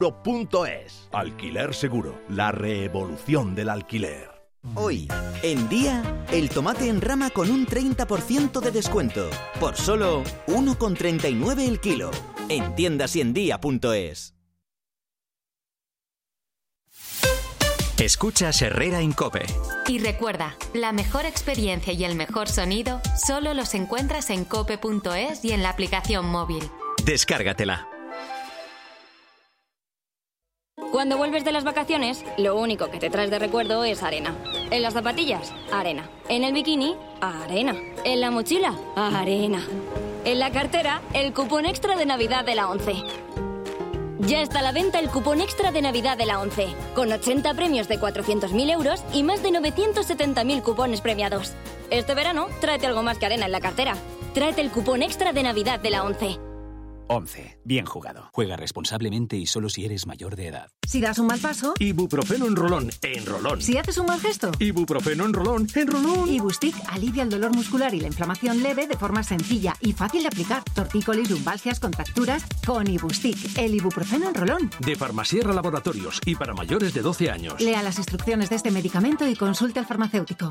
Alquiler Seguro, la revolución del alquiler. Hoy, en Día, el tomate en rama con un 30% de descuento. Por solo 1,39 el kilo. En tiendasyendia.es. Escuchas Herrera en COPE. Y recuerda, la mejor experiencia y el mejor sonido solo los encuentras en cope.es y en la aplicación móvil. Descárgatela. Cuando vuelves de las vacaciones, lo único que te traes de recuerdo es arena. En las zapatillas, arena. En el bikini, arena. En la mochila, arena. En la cartera, el cupón extra de Navidad de la ONCE. Ya está a la venta el cupón extra de Navidad de la ONCE, con 80 premios de 400.000 euros y más de 970.000 cupones premiados. Este verano, tráete algo más que arena en la cartera. Tráete el cupón extra de Navidad de la ONCE. 11. Bien jugado. Juega responsablemente y solo si eres mayor de edad. Si das un mal paso, Ibuprofeno en rolón, en rolón. si haces un mal gesto, Ibuprofeno en rolón, en rolón. Ibustic alivia el dolor muscular y la inflamación leve de forma sencilla y fácil de aplicar. Tortícolis, lumbalgias, contracturas, con Ibustic, el ibuprofeno en rolón. De Farmasierra Laboratorios y para mayores de 12 años. Lea las instrucciones de este medicamento y consulte al farmacéutico.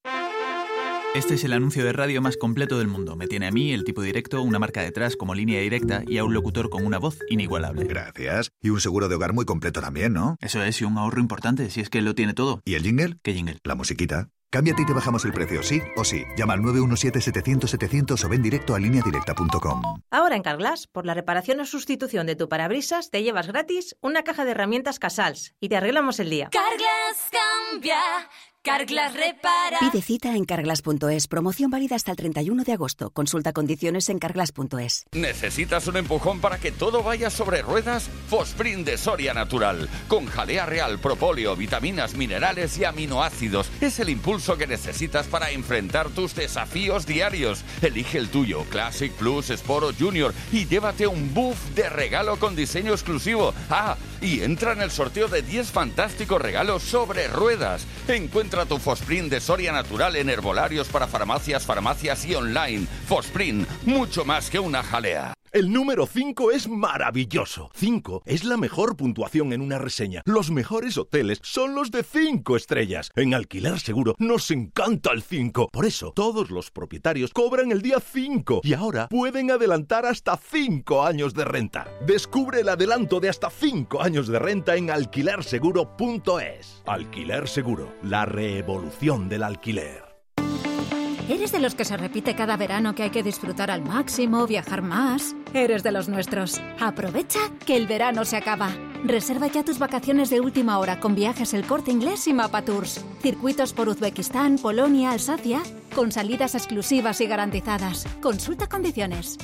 Este es el anuncio de radio más completo del mundo. Me tiene a mí, el tipo directo, una marca detrás como línea directa y a un locutor con una voz inigualable. Gracias. Y un seguro de hogar muy completo también, ¿no? Eso es, y un ahorro importante, si es que lo tiene todo. ¿Y el jingle? ¿Qué jingle? La musiquita. Cámbiate y te bajamos el precio, sí o sí. Llama al 917-700-700 o ven directo a lineadirecta.com. Ahora en Carglass, por la reparación o sustitución de tu parabrisas, te llevas gratis una caja de herramientas Casals y te arreglamos el día. Carglass cambia, Carglass repara. Pide cita en carglass.es. Promoción válida hasta el 31 de agosto. Consulta condiciones en carglass.es. ¿Necesitas un empujón para que todo vaya sobre ruedas? Fosprint de Soria Natural. Con jalea real, propóleo, vitaminas, minerales y aminoácidos. Es el impulso que necesitas para enfrentar tus desafíos diarios. Elige el tuyo, Classic, Plus, Sport o Junior, y llévate un buff de regalo con diseño exclusivo. Ah, y entra en el sorteo de 10 fantásticos regalos sobre ruedas. Encuentra tu Fosprint de Soria Natural en herbolarios para farmacias y online. Fosprint, mucho más que una jalea. El número 5 es maravilloso. 5 es la mejor puntuación en una reseña. Los mejores hoteles son los de 5 estrellas. En Alquiler Seguro nos encanta el 5. Por eso, todos los propietarios cobran el día 5 y ahora pueden adelantar hasta 5 años de renta. Descubre el adelanto de hasta 5 años de renta en alquilerseguro.es. Alquiler Seguro, la revolución del alquiler. ¿Eres de los que se repite cada verano que hay que disfrutar al máximo, viajar más? Eres de los nuestros. Aprovecha que el verano se acaba. Reserva ya tus vacaciones de última hora con Viajes El Corte Inglés y Mapa Tours. Circuitos por Uzbekistán, Polonia, Alsacia, con salidas exclusivas y garantizadas. Consulta condiciones.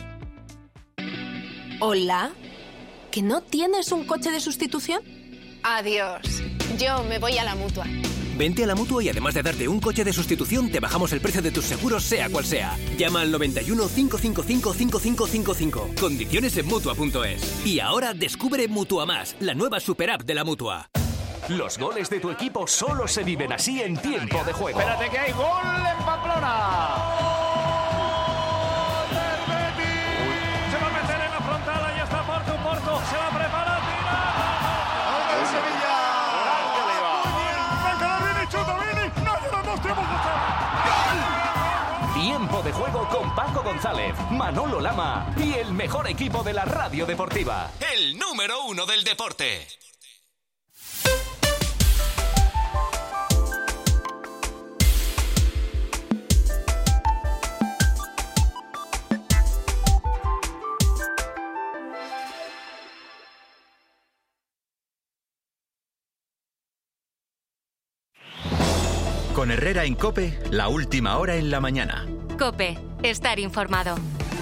Hola, ¿que no tienes un coche de sustitución? Adiós, yo me voy a la Mutua. Vente a la Mutua y además de darte un coche de sustitución, te bajamos el precio de tus seguros, sea cual sea. Llama al 91 555 5555. Condiciones en Mutua.es. Y ahora descubre Mutua Más, la nueva super app de la Mutua. Los goles de tu equipo solo se viven así en tiempo de juego. Espérate que hay gol en Pamplona. Se va a meter en la frontal, ahí está Porto, se va a preparar, tira. ¡Gol del Sevilla! Tiempo de juego con Paco González, Manolo Lama y el mejor equipo de la radio deportiva. El número 1 del deporte. Con Herrera en COPE, la última hora en la mañana. COPE, estar informado.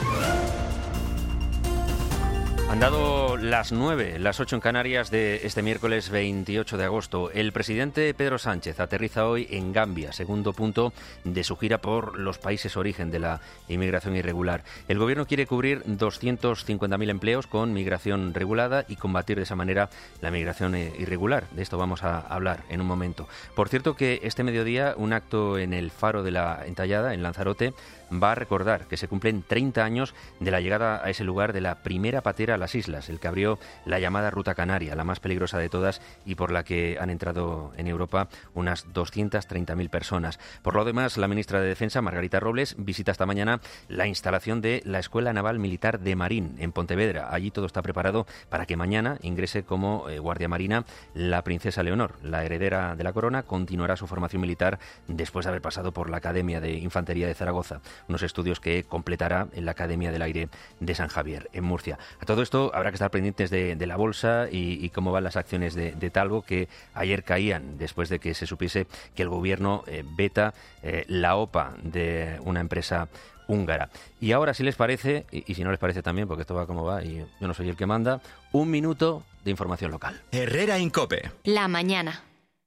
Han dado las 9, las 8 en Canarias de este miércoles 28 de agosto. El presidente Pedro Sánchez aterriza hoy en Gambia, segundo punto de su gira por los países origen de la inmigración irregular. El gobierno quiere cubrir 250.000 empleos con migración regulada y combatir de esa manera la migración irregular. De esto vamos a hablar en un momento. Por cierto que este mediodía un acto en el Faro de la Entallada, en Lanzarote, va a recordar que se cumplen 30 años de la llegada a ese lugar de la primera patera a las islas, el que abrió la llamada Ruta Canaria, la más peligrosa de todas y por la que han entrado en Europa unas 230.000 personas. Por lo demás, la ministra de Defensa, Margarita Robles, visita esta mañana la instalación de la Escuela Naval Militar de Marín, en Pontevedra. Allí todo está preparado para que mañana ingrese como guardia marina la princesa Leonor. La heredera de la corona continuará su formación militar después de haber pasado por la Academia de Infantería de Zaragoza, unos estudios que completará en la Academia del Aire de San Javier, en Murcia. A todo esto habrá que estar pendientes de la bolsa y cómo van las acciones de Talgo, que ayer caían después de que se supiese que el gobierno veta la OPA de una empresa húngara. Y ahora, si les parece, y si no les parece también, porque esto va como va y yo no soy el que manda, 1 minuto de información local. Herrera Incope. La mañana.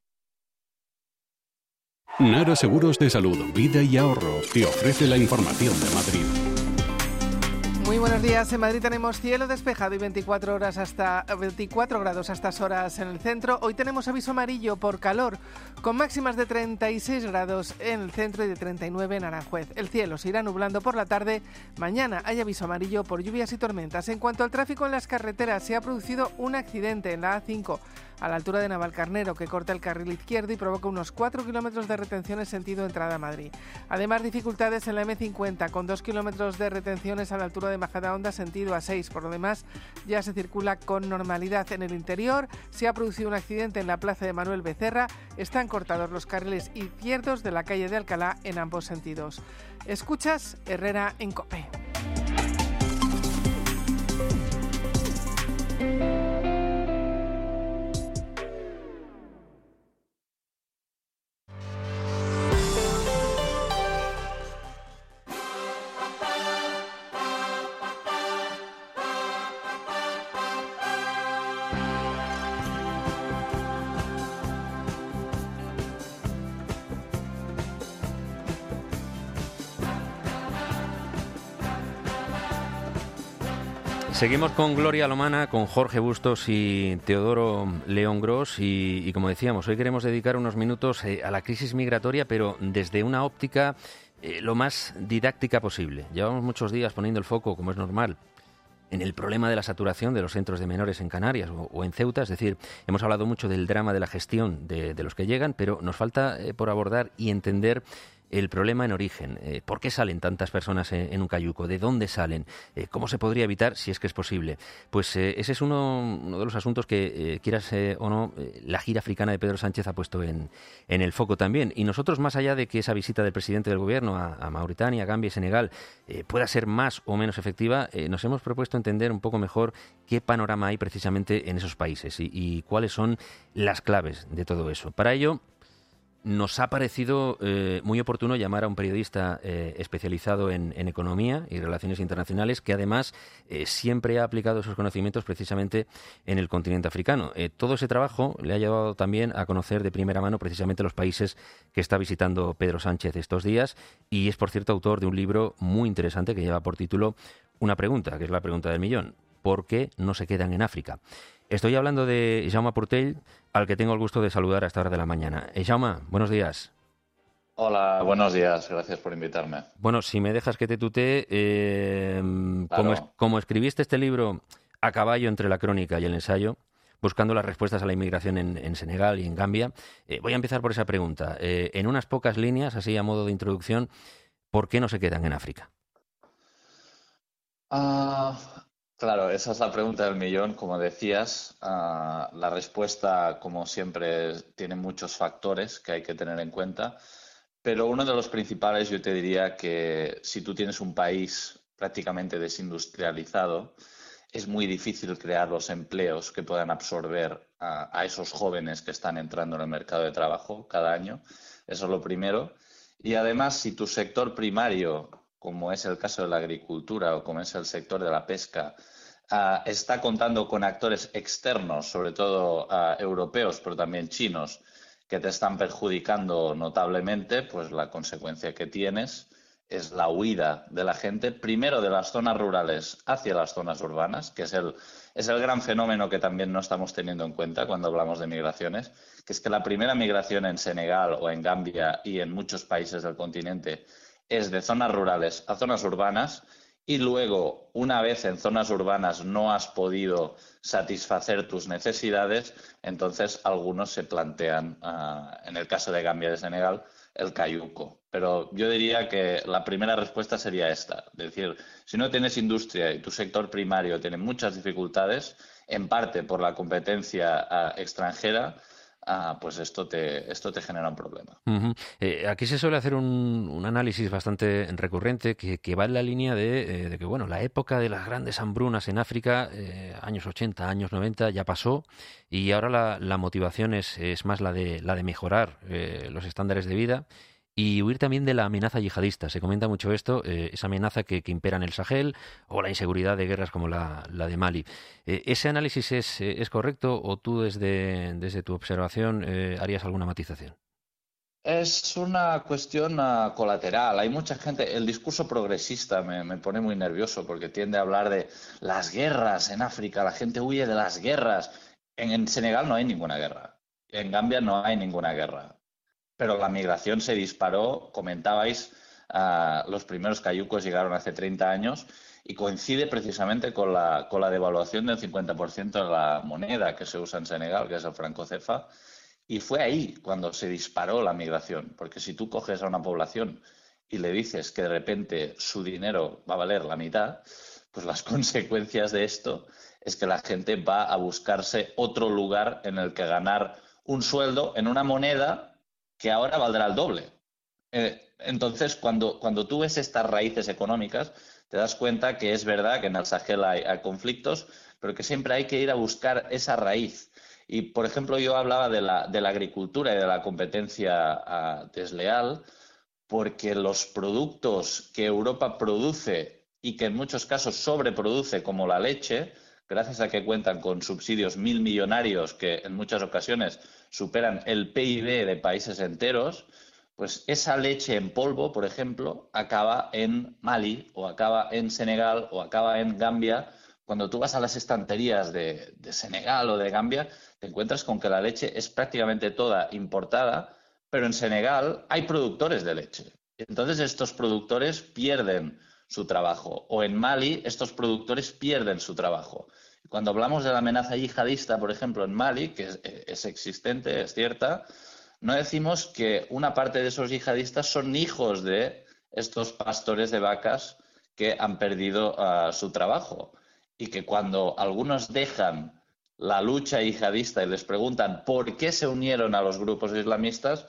Nara Seguros de Salud, Vida y Ahorro te ofrece la información de Madrid. Muy buenos días. En Madrid tenemos cielo despejado y 24 grados hasta estas horas en el centro. Hoy tenemos aviso amarillo por calor, con máximas de 36 grados en el centro y de 39 en Aranjuez. El cielo se irá nublando por la tarde. Mañana hay aviso amarillo por lluvias y tormentas. En cuanto al tráfico en las carreteras, se ha producido un accidente en la A5 a la altura de Navalcarnero, que corta el carril izquierdo y provoca unos 4 kilómetros de retenciones sentido entrada a Madrid. Además, dificultades en la M50, con 2 kilómetros de retenciones a la altura de Majadahonda, sentido A6. Por lo demás, ya se circula con normalidad. En el interior se ha producido un accidente en la plaza de Manuel Becerra. Están cortados los carriles izquierdos de la calle de Alcalá en ambos sentidos. Escuchas Herrera en COPE. Seguimos con Gloria Lomana, con Jorge Bustos y Teodoro León Gros y como decíamos, hoy queremos dedicar unos minutos a la crisis migratoria, pero desde una óptica lo más didáctica posible. Llevamos muchos días poniendo el foco, como es normal, en el problema de la saturación de los centros de menores en Canarias o en Ceuta. Es decir, hemos hablado mucho del drama de la gestión de los que llegan, pero nos falta por abordar y entender el problema en origen. ¿Por qué salen tantas personas en un cayuco? ¿De dónde salen? ¿Cómo se podría evitar, si es que es posible? Pues ese es uno de los asuntos que, quieras o no, la gira africana de Pedro Sánchez ha puesto en el foco también. Y nosotros, más allá de que esa visita del presidente del gobierno a Mauritania, Gambia y Senegal pueda ser más o menos efectiva, nos hemos propuesto entender un poco mejor qué panorama hay precisamente en esos países y cuáles son las claves de todo eso. Para ello, nos ha parecido muy oportuno llamar a un periodista especializado en economía y relaciones internacionales, que además siempre ha aplicado esos conocimientos precisamente en el continente africano. Todo ese trabajo le ha llevado también a conocer de primera mano precisamente los países que está visitando Pedro Sánchez estos días, y es, por cierto, autor de un libro muy interesante que lleva por título Una pregunta, que es la pregunta del millón: ¿por qué no se quedan en África? Estoy hablando de Jaume Portell, al que tengo el gusto de saludar a esta hora de la mañana. Jaume, buenos días. Hola, buenos días. Gracias por invitarme. Bueno, si me dejas que te tutee, Claro. como escribiste este libro a caballo entre la crónica y el ensayo, buscando las respuestas a la inmigración en Senegal y en Gambia, voy a empezar por esa pregunta. En unas pocas líneas, así a modo de introducción, ¿por qué no se quedan en África? Claro, esa es la pregunta del millón, como decías. La respuesta, como siempre, tiene muchos factores que hay que tener en cuenta, pero uno de los principales, yo te diría que si tú tienes un país prácticamente desindustrializado, es muy difícil crear los empleos que puedan absorber a esos jóvenes que están entrando en el mercado de trabajo cada año. Eso es lo primero. Y además, si tu sector primario, como es el caso de la agricultura o como es el sector de la pesca, está contando con actores externos, sobre todo europeos, pero también chinos, que te están perjudicando notablemente, pues la consecuencia que tienes es la huida de la gente, primero de las zonas rurales hacia las zonas urbanas, que es el gran fenómeno que también no estamos teniendo en cuenta cuando hablamos de migraciones, que es que la primera migración en Senegal o en Gambia y en muchos países del continente es de zonas rurales a zonas urbanas, y luego, una vez en zonas urbanas no has podido satisfacer tus necesidades, entonces algunos se plantean, en el caso de Gambia y de Senegal, el cayuco. Pero yo diría que la primera respuesta sería esta. Es decir, si no tienes industria y tu sector primario tiene muchas dificultades, en parte por la competencia extranjera, pues esto te genera un problema. Aquí se suele hacer un análisis bastante recurrente que va en la línea de que, bueno, la época de las grandes hambrunas en África, años 80, años 90, ya pasó, y ahora la motivación es más la de mejorar los estándares de vida y huir también de la amenaza yihadista. Se comenta mucho esto, esa amenaza que impera en el Sahel o la inseguridad de guerras como la de Mali. ¿Ese análisis es correcto o tú desde tu observación harías alguna matización? Es una cuestión colateral. Hay mucha gente, el discurso progresista me pone muy nervioso porque tiende a hablar de las guerras en África, la gente huye de las guerras. En Senegal no hay ninguna guerra, en Gambia no hay ninguna guerra. Pero la migración se disparó, comentabais, los primeros cayucos llegaron hace 30 años y coincide precisamente con la devaluación del 50% de la moneda que se usa en Senegal, que es el franco CFA, y fue ahí cuando se disparó la migración, porque si tú coges a una población y le dices que de repente su dinero va a valer la mitad, pues las consecuencias de esto es que la gente va a buscarse otro lugar en el que ganar un sueldo en una moneda que ahora valdrá el doble. Entonces, cuando tú ves estas raíces económicas, te das cuenta que es verdad que en el Sahel hay conflictos, pero que siempre hay que ir a buscar esa raíz. Y, por ejemplo, yo hablaba de la agricultura y de la competencia desleal, porque los productos que Europa produce y que en muchos casos sobreproduce, como la leche, gracias a que cuentan con subsidios millonarios que en muchas ocasiones superan el PIB de países enteros, pues esa leche en polvo, por ejemplo, acaba en Mali o acaba en Senegal o acaba en Gambia. Cuando tú vas a las estanterías de Senegal o de Gambia, te encuentras con que la leche es prácticamente toda importada, pero en Senegal hay productores de leche. Entonces estos productores pierden su trabajo. O en Mali estos productores pierden su trabajo. Cuando hablamos de la amenaza yihadista, por ejemplo, en Mali, que es existente, es cierta, no decimos que una parte de esos yihadistas son hijos de estos pastores de vacas que han perdido su trabajo. Y que cuando algunos dejan la lucha yihadista y les preguntan por qué se unieron a los grupos islamistas,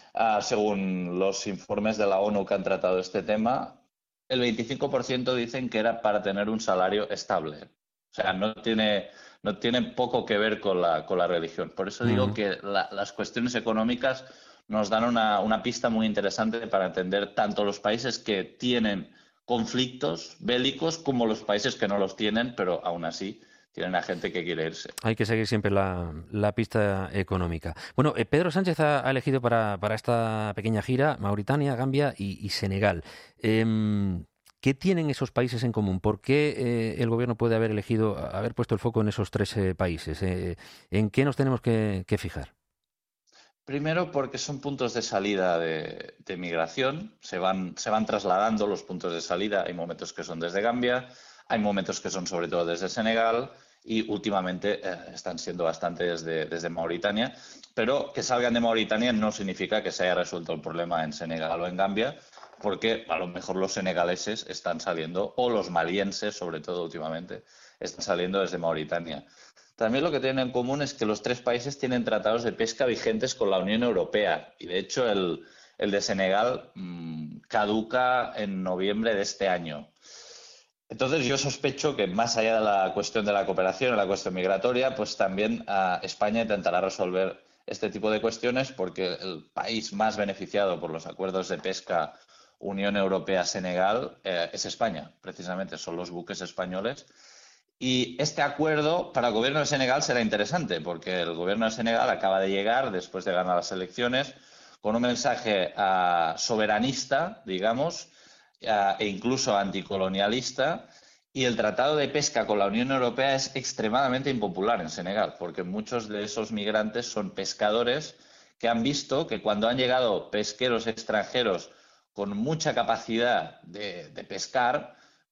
según los informes de la ONU que han tratado este tema, el 25% dicen que era para tener un salario estable. O sea, no tiene poco que ver con la religión. Por eso digo que las cuestiones económicas nos dan una pista muy interesante para entender tanto los países que tienen conflictos bélicos como los países que no los tienen, pero aún así tienen a gente que quiere irse. Hay que seguir siempre la pista económica. Bueno, Pedro Sánchez ha elegido para esta pequeña gira Mauritania, Gambia y Senegal. ¿Qué tienen esos países en común? ¿Por qué el gobierno puede haber puesto el foco en esos tres países? ¿En qué nos tenemos que fijar? Primero, porque son puntos de salida de migración. Se van trasladando los puntos de salida. Hay momentos que son desde Gambia, hay momentos que son sobre todo desde Senegal y últimamente están siendo bastante desde Mauritania. Pero que salgan de Mauritania no significa que se haya resuelto el problema en Senegal o en Gambia, porque a lo mejor los senegaleses están saliendo, o los malienses, sobre todo últimamente, están saliendo desde Mauritania. También lo que tienen en común es que los tres países tienen tratados de pesca vigentes con la Unión Europea. Y de hecho el de Senegal caduca en noviembre de este año. Entonces yo sospecho que más allá de la cuestión de la cooperación, la cuestión migratoria, pues también España intentará resolver este tipo de cuestiones porque el país más beneficiado por los acuerdos de pesca Unión Europea-Senegal es España. Precisamente son los buques españoles. Y este acuerdo para el gobierno de Senegal será interesante porque el gobierno de Senegal acaba de llegar, después de ganar las elecciones, con un mensaje soberanista, digamos, e incluso anticolonialista, y el tratado de pesca con la Unión Europea es extremadamente impopular en Senegal porque muchos de esos migrantes son pescadores que han visto que cuando han llegado pesqueros extranjeros con mucha capacidad de pescar,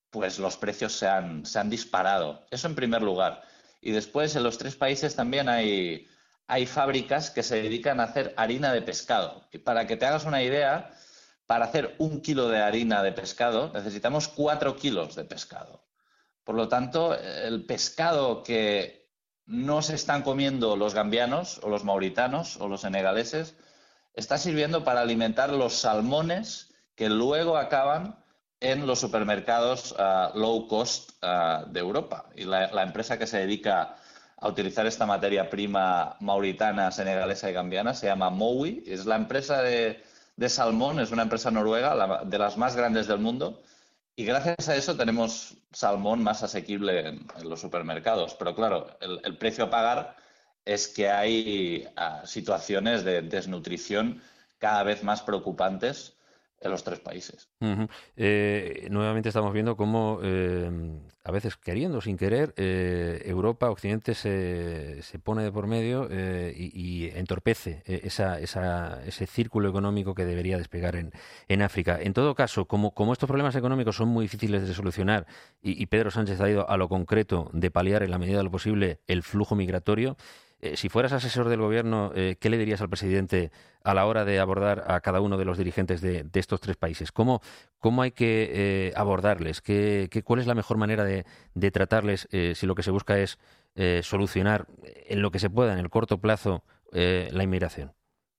pues los precios se han disparado. Eso en primer lugar. Y después en los 3 países también hay fábricas que se dedican a hacer harina de pescado. Y para que te hagas una idea, para hacer 1 kilo de harina de pescado necesitamos 4 kilos de pescado. Por lo tanto, el pescado que no se están comiendo los gambianos o los mauritanos o los senegaleses está sirviendo para alimentar los salmones que luego acaban en los supermercados low cost de Europa. Y la empresa que se dedica a utilizar esta materia prima mauritana, senegalesa y gambiana se llama Mowi. Es la empresa de salmón, es una empresa noruega, de las más grandes del mundo. Y gracias a eso tenemos salmón más asequible en los supermercados. Pero claro, el precio a pagar es que hay situaciones de desnutrición cada vez más preocupantes en los 3 países. Nuevamente estamos viendo cómo, a veces queriendo, sin querer, Europa, Occidente se pone de por medio y entorpece ese círculo económico que debería despegar en África. En todo caso, como estos problemas económicos son muy difíciles de solucionar y Pedro Sánchez ha ido a lo concreto de paliar en la medida de lo posible el flujo migratorio, si fueras asesor del gobierno, ¿qué le dirías al presidente a la hora de abordar a cada uno de los dirigentes de estos 3 países? ¿Cómo hay que abordarles? ¿Cuál es la mejor manera de tratarles si lo que se busca es solucionar en lo que se pueda, en el corto plazo, la inmigración?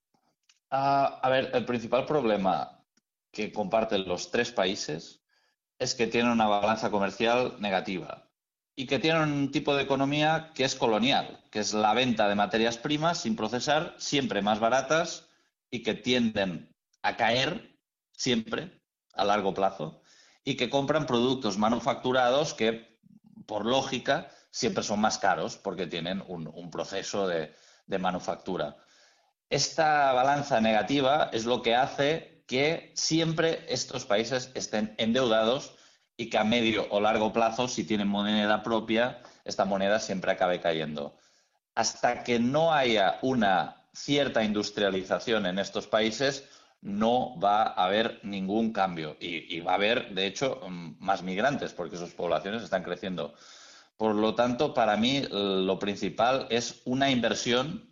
A ver, el principal problema que comparten los 3 países es que tienen una balanza comercial negativa. Y que tienen un tipo de economía que es colonial, que es la venta de materias primas sin procesar, siempre más baratas y que tienden a caer siempre a largo plazo y que compran productos manufacturados que, por lógica, siempre son más caros porque tienen un proceso de manufactura. Esta balanza negativa es lo que hace que siempre estos países estén endeudados y que a medio o largo plazo, si tienen moneda propia, esta moneda siempre acabe cayendo. Hasta que no haya una cierta industrialización en estos países, no va a haber ningún cambio. Y va a haber, de hecho, más migrantes, porque sus poblaciones están creciendo. Por lo tanto, para mí, lo principal es una inversión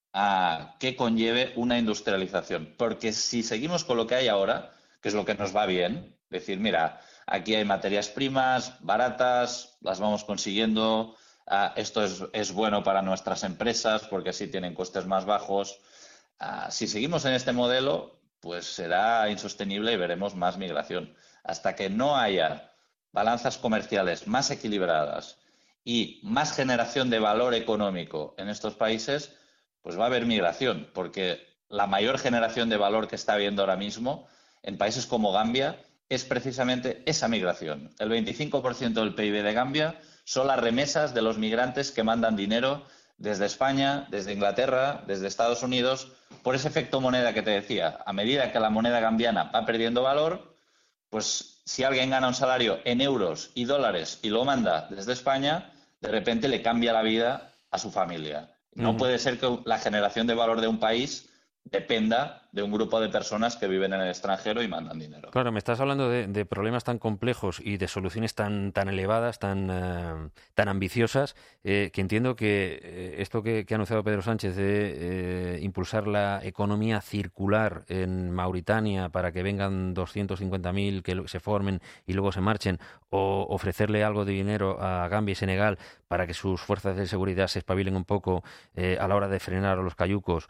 que conlleve una industrialización. Porque si seguimos con lo que hay ahora, que es lo que nos va bien, decir, mira, aquí hay materias primas baratas, las vamos consiguiendo, esto es bueno para nuestras empresas porque así tienen costes más bajos. Si seguimos en este modelo, pues será insostenible y veremos más migración. Hasta que no haya balanzas comerciales más equilibradas y más generación de valor económico en estos países, pues va a haber migración, porque la mayor generación de valor que está habiendo ahora mismo en países como Gambia es precisamente esa migración. El 25% del PIB de Gambia son las remesas de los migrantes que mandan dinero desde España, desde Inglaterra, desde Estados Unidos, por ese efecto moneda que te decía. A medida que la moneda gambiana va perdiendo valor, pues si alguien gana un salario en euros y dólares y lo manda desde España, de repente le cambia la vida a su familia. No puede ser que la generación de valor de un país dependa de un grupo de personas que viven en el extranjero y mandan dinero. Claro, me estás hablando de problemas tan complejos y de soluciones tan elevadas, tan ambiciosas, que entiendo que esto que ha anunciado Pedro Sánchez de impulsar la economía circular en Mauritania para que vengan 250.000 que se formen y luego se marchen, o ofrecerle algo de dinero a Gambia y Senegal para que sus fuerzas de seguridad se espabilen un poco a la hora de frenar a los cayucos,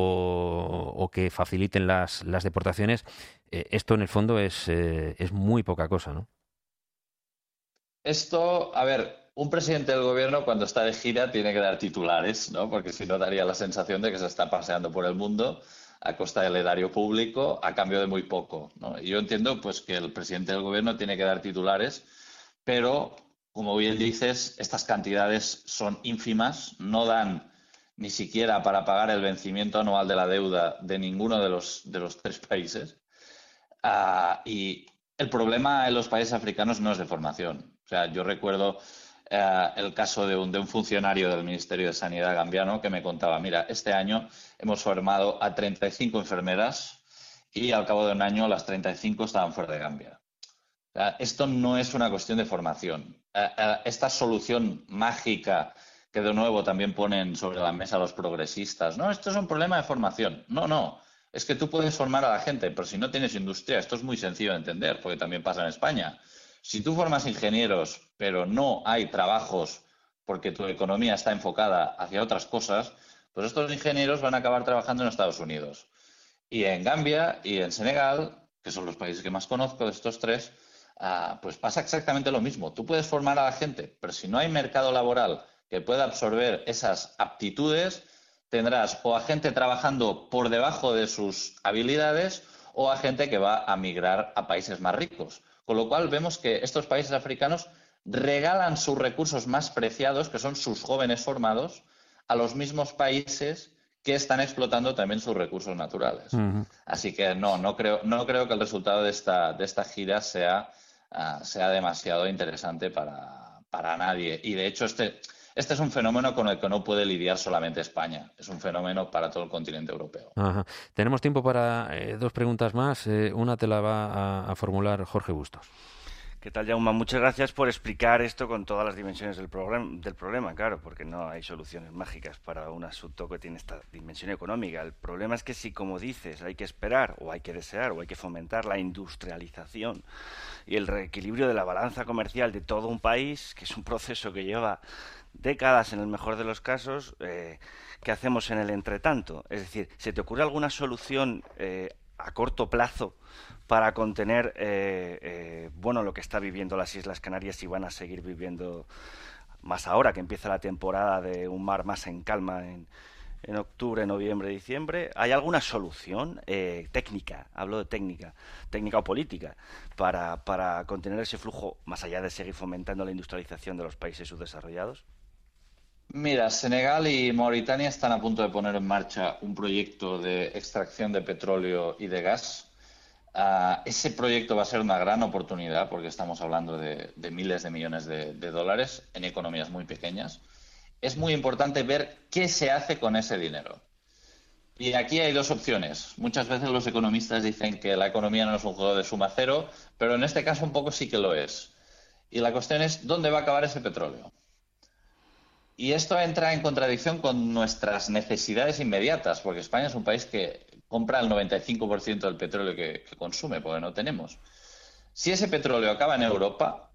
o que faciliten las deportaciones, esto en el fondo es muy poca cosa, ¿no? Esto, a ver, un presidente del gobierno cuando está de gira tiene que dar titulares, ¿no? Porque si no daría la sensación de que se está paseando por el mundo a costa del erario público a cambio de muy poco, ¿no? Y yo entiendo pues que el presidente del gobierno tiene que dar titulares, pero como bien dices, estas cantidades son ínfimas, no dan ni siquiera para pagar el vencimiento anual de la deuda de ninguno de los 3 países. Y el problema en los países africanos no es de formación. O sea, yo recuerdo el caso de un funcionario del Ministerio de Sanidad gambiano que me contaba, mira, este año hemos formado a 35 enfermeras y al cabo de un año las 35 estaban fuera de Gambia. O Esto no es una cuestión de formación. Esta solución mágica que de nuevo también ponen sobre la mesa los progresistas, no, esto es un problema de formación. No, es que tú puedes formar a la gente, pero si no tienes industria, esto es muy sencillo de entender, porque también pasa en España. Si tú formas ingenieros, pero no hay trabajos porque tu economía está enfocada hacia otras cosas, pues estos ingenieros van a acabar trabajando en Estados Unidos. Y en Gambia y en Senegal, que son los países que más conozco de estos tres, pues pasa exactamente lo mismo. Tú puedes formar a la gente, pero si no hay mercado laboral que pueda absorber esas aptitudes, tendrás o a gente trabajando por debajo de sus habilidades o a gente que va a migrar a países más ricos. Con lo cual vemos que estos países africanos regalan sus recursos más preciados, que son sus jóvenes formados, a los mismos países que están explotando también sus recursos naturales. Uh-huh. Así que no creo que el resultado de esta gira sea demasiado interesante para nadie. Y de hecho este es un fenómeno con el que no puede lidiar solamente España. Es un fenómeno para todo el continente europeo. Ajá. Tenemos tiempo para 2 preguntas más. Una te la va a formular Jorge Bustos. ¿Qué tal, Jaume? Muchas gracias por explicar esto con todas las dimensiones del problema, claro, porque no hay soluciones mágicas para un asunto que tiene esta dimensión económica. El problema es que si, como dices, hay que esperar o hay que desear o hay que fomentar la industrialización y el reequilibrio de la balanza comercial de todo un país, que es un proceso que lleva décadas en el mejor de los casos, ¿qué hacemos en el entretanto? Es decir, ¿se te ocurre alguna solución a corto plazo para contener lo que está viviendo las Islas Canarias y van a seguir viviendo más ahora que empieza la temporada de un mar más en calma en octubre, noviembre, diciembre? ¿Hay alguna solución técnica, hablo de técnica o política, para contener ese flujo más allá de seguir fomentando la industrialización de los países subdesarrollados? Mira, Senegal y Mauritania están a punto de poner en marcha un proyecto de extracción de petróleo y de gas. Ese proyecto va a ser una gran oportunidad porque estamos hablando de miles de millones de dólares en economías muy pequeñas. Es muy importante ver qué se hace con ese dinero. Y aquí hay 2 opciones. Muchas veces los economistas dicen que la economía no es un juego de suma cero, pero en este caso un poco sí que lo es. Y la cuestión es, ¿dónde va a acabar ese petróleo? Y esto entra en contradicción con nuestras necesidades inmediatas, porque España es un país que compra el 95% del petróleo que consume, porque no tenemos. Si ese petróleo acaba en Europa,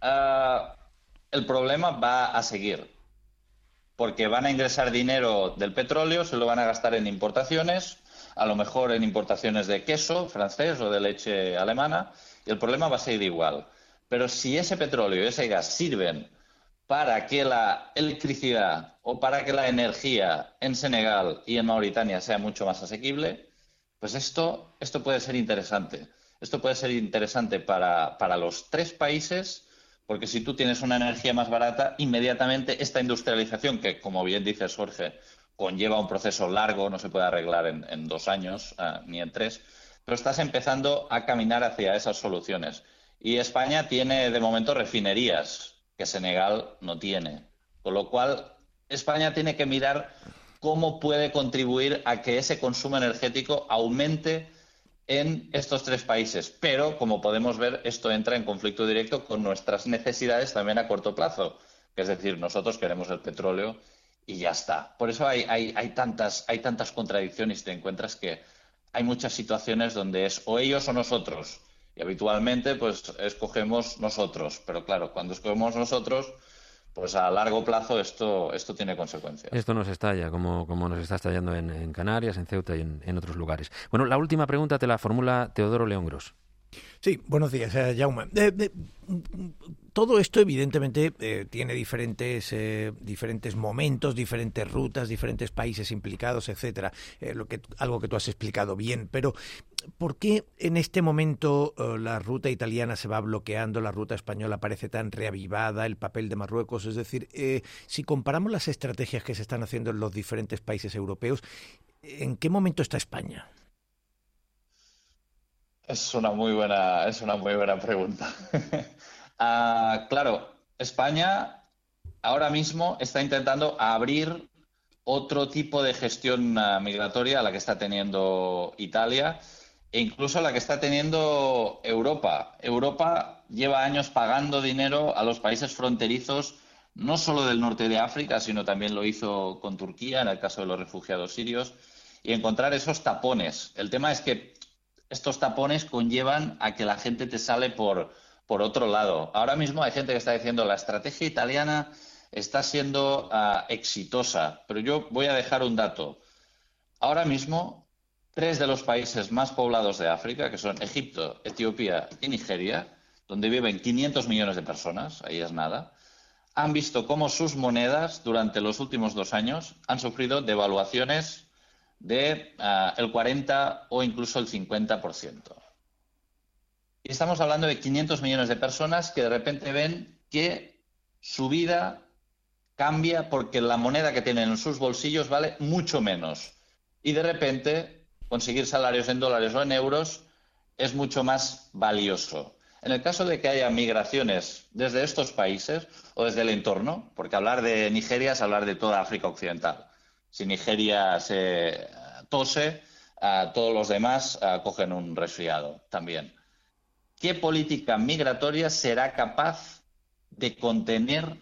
el problema va a seguir, porque van a ingresar dinero del petróleo, se lo van a gastar en importaciones, a lo mejor en importaciones de queso francés o de leche alemana, y el problema va a seguir igual. Pero si ese petróleo y ese gas sirven para que la electricidad o para que la energía en Senegal y en Mauritania sea mucho más asequible, pues esto puede ser interesante. Esto puede ser interesante para los 3 países, porque si tú tienes una energía más barata, inmediatamente esta industrialización, que como bien dices, Jorge, conlleva un proceso largo, no se puede arreglar en 2 años ni en 3, pero estás empezando a caminar hacia esas soluciones. Y España tiene de momento refinerías que Senegal no tiene. Con lo cual, España tiene que mirar cómo puede contribuir a que ese consumo energético aumente en estos 3 países. Pero, como podemos ver, esto entra en conflicto directo con nuestras necesidades también a corto plazo. Es decir, nosotros queremos el petróleo y ya está. Por eso hay tantas contradicciones y te encuentras que hay muchas situaciones donde es o ellos o nosotros. Y habitualmente pues escogemos nosotros, pero claro, cuando escogemos nosotros, pues a largo plazo esto tiene consecuencias. Esto nos estalla, como nos está estallando en Canarias, en Ceuta y en otros lugares. Bueno, la última pregunta te la formula Teodoro León Gros. Sí, buenos días, Jaume. Todo esto evidentemente tiene diferentes momentos, diferentes rutas, diferentes países implicados, etcétera. Algo que tú has explicado bien, pero ¿por qué en este momento la ruta italiana se va bloqueando, la ruta española parece tan reavivada, el papel de Marruecos? Es decir, si comparamos las estrategias que se están haciendo en los diferentes países europeos, ¿en qué momento está España? Es una muy buena pregunta. Claro, España ahora mismo está intentando abrir otro tipo de gestión migratoria a la que está teniendo Italia e incluso la que está teniendo Europa. Europa lleva años pagando dinero a los países fronterizos, no solo del norte de África, sino también lo hizo con Turquía, en el caso de los refugiados sirios, y encontrar esos tapones. El tema es que estos tapones conllevan a que la gente te sale por otro lado. Ahora mismo hay gente que está diciendo la estrategia italiana está siendo exitosa, pero yo voy a dejar un dato. Ahora mismo, 3 de los países más poblados de África, que son Egipto, Etiopía y Nigeria, donde viven 500 millones de personas, ahí es nada, han visto cómo sus monedas durante los últimos 2 años han sufrido devaluaciones de el 40 o incluso el 50%. Y estamos hablando de 500 millones de personas que de repente ven que su vida cambia porque la moneda que tienen en sus bolsillos vale mucho menos. Y de repente conseguir salarios en dólares o en euros es mucho más valioso. En el caso de que haya migraciones desde estos países o desde el entorno, porque hablar de Nigeria es hablar de toda África Occidental. Si Nigeria se tose, todos los demás cogen un resfriado también. ¿Qué política migratoria será capaz de contener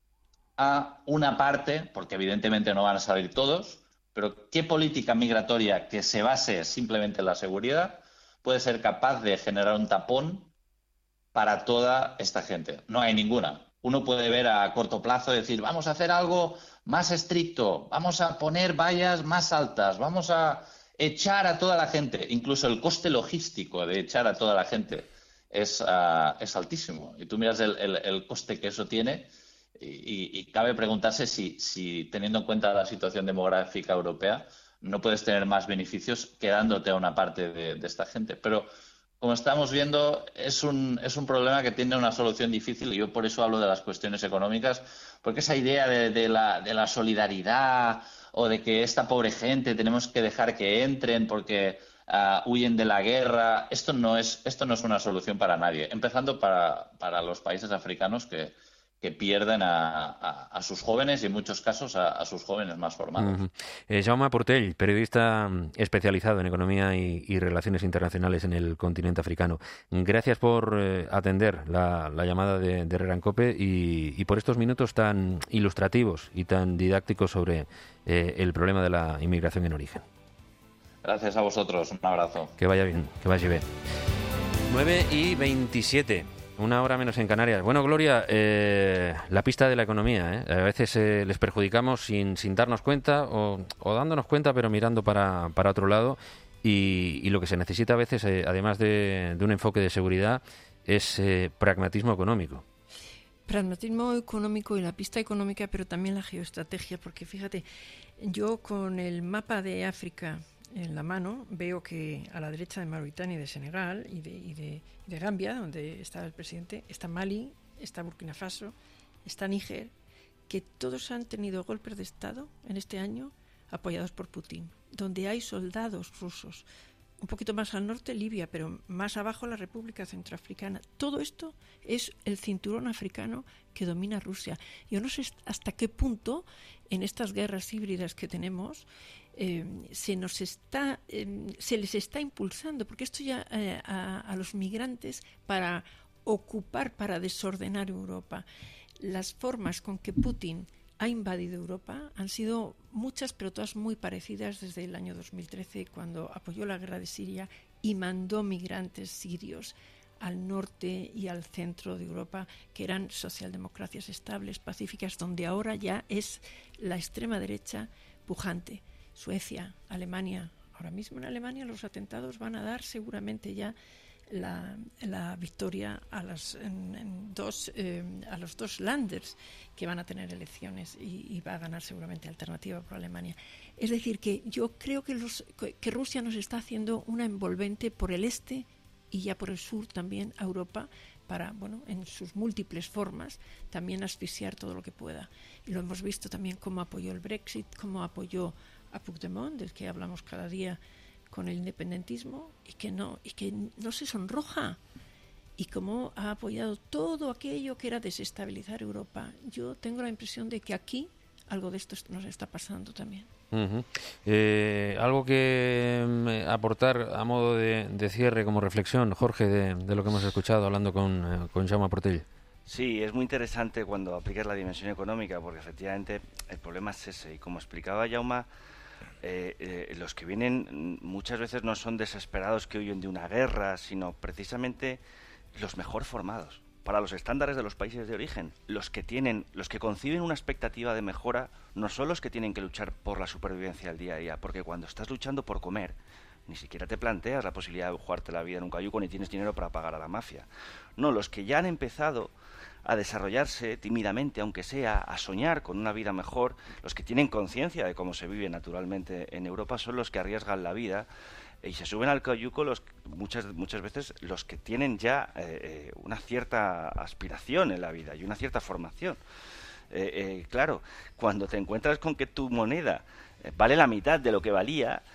a una parte, porque evidentemente no van a salir todos, pero qué política migratoria que se base simplemente en la seguridad puede ser capaz de generar un tapón para toda esta gente? No hay ninguna. Uno puede ver a corto plazo decir, vamos a hacer algo más estricto, vamos a poner vallas más altas, vamos a echar a toda la gente. Incluso el coste logístico de echar a toda la gente es altísimo. Y tú miras el coste que eso tiene y cabe preguntarse si, teniendo en cuenta la situación demográfica europea, no puedes tener más beneficios quedándote a una parte de esta gente. Pero como estamos viendo, es un problema que tiene una solución difícil y yo por eso hablo de las cuestiones económicas, porque esa idea de la solidaridad o de que esta pobre gente tenemos que dejar que entren porque huyen de la guerra, esto no es una solución para nadie, empezando para los países africanos que pierden a sus jóvenes y en muchos casos a sus jóvenes más formados. Jaume Portell, periodista especializado en economía y relaciones internacionales en el continente africano. Gracias por atender la llamada de Herrera en COPE y por estos minutos tan ilustrativos y tan didácticos sobre el problema de la inmigración en origen. Gracias a vosotros, un abrazo. Que vaya bien, que vaya bien. 9:27. 1 hora menos en Canarias. Bueno, Gloria, la pista de la economía, A veces les perjudicamos sin darnos cuenta o dándonos cuenta, pero mirando para otro lado. Y lo que se necesita a veces, además de un enfoque de seguridad, es pragmatismo económico. Pragmatismo económico y la pista económica, pero también la geoestrategia, porque fíjate, yo con el mapa de África en la mano veo que a la derecha de Mauritania y de Senegal y de Gambia, donde está el presidente, está Mali, está Burkina Faso, está Níger, que todos han tenido golpes de Estado en este año apoyados por Putin, donde hay soldados rusos. Un poquito más al norte Libia, pero más abajo la República Centroafricana. Todo esto es el cinturón africano que domina Rusia. Yo no sé hasta qué punto en estas guerras híbridas que tenemos se les está impulsando, porque esto ya a los migrantes para ocupar, para desordenar Europa. Las formas con que Putin ha invadido Europa han sido muchas, pero todas muy parecidas desde el año 2013, cuando apoyó la guerra de Siria y mandó migrantes sirios al norte y al centro de Europa, que eran socialdemocracias estables, pacíficas, donde ahora ya es la extrema derecha pujante. Suecia, Alemania. Ahora mismo en Alemania los atentados van a dar seguramente ya la victoria a los dos Länders que van a tener elecciones y va a ganar seguramente Alternativa por Alemania. Es decir, que yo creo que Rusia nos está haciendo una envolvente por el este y ya por el sur también a Europa para, en sus múltiples formas, también asfixiar todo lo que pueda. Y lo hemos visto también cómo apoyó el Brexit, cómo apoyó a Puigdemont, del que hablamos cada día con el independentismo, y que no se sonroja, y cómo ha apoyado todo aquello que era desestabilizar Europa. Yo tengo la impresión de que aquí algo de esto nos está pasando también. Algo que aportar a modo de cierre como reflexión, Jorge, de lo que hemos escuchado hablando con Jaume Portell. Sí, es muy interesante cuando aplicas la dimensión económica, porque efectivamente el problema es ese. Y como explicaba Jaume, los que vienen muchas veces no son desesperados que huyen de una guerra, sino precisamente los mejor formados para los estándares de los países de origen. Los que conciben una expectativa de mejora no son los que tienen que luchar por la supervivencia del día a día, porque cuando estás luchando por comer, ni siquiera te planteas la posibilidad de jugarte la vida en un cayuco ni tienes dinero para pagar a la mafia. No, los que ya han empezado a desarrollarse tímidamente, aunque sea, a soñar con una vida mejor, los que tienen conciencia de cómo se vive naturalmente en Europa, son los que arriesgan la vida y se suben al cayuco muchas veces los que tienen ya una cierta aspiración en la vida y una cierta formación. Claro, cuando te encuentras con que tu moneda vale la mitad de lo que valía,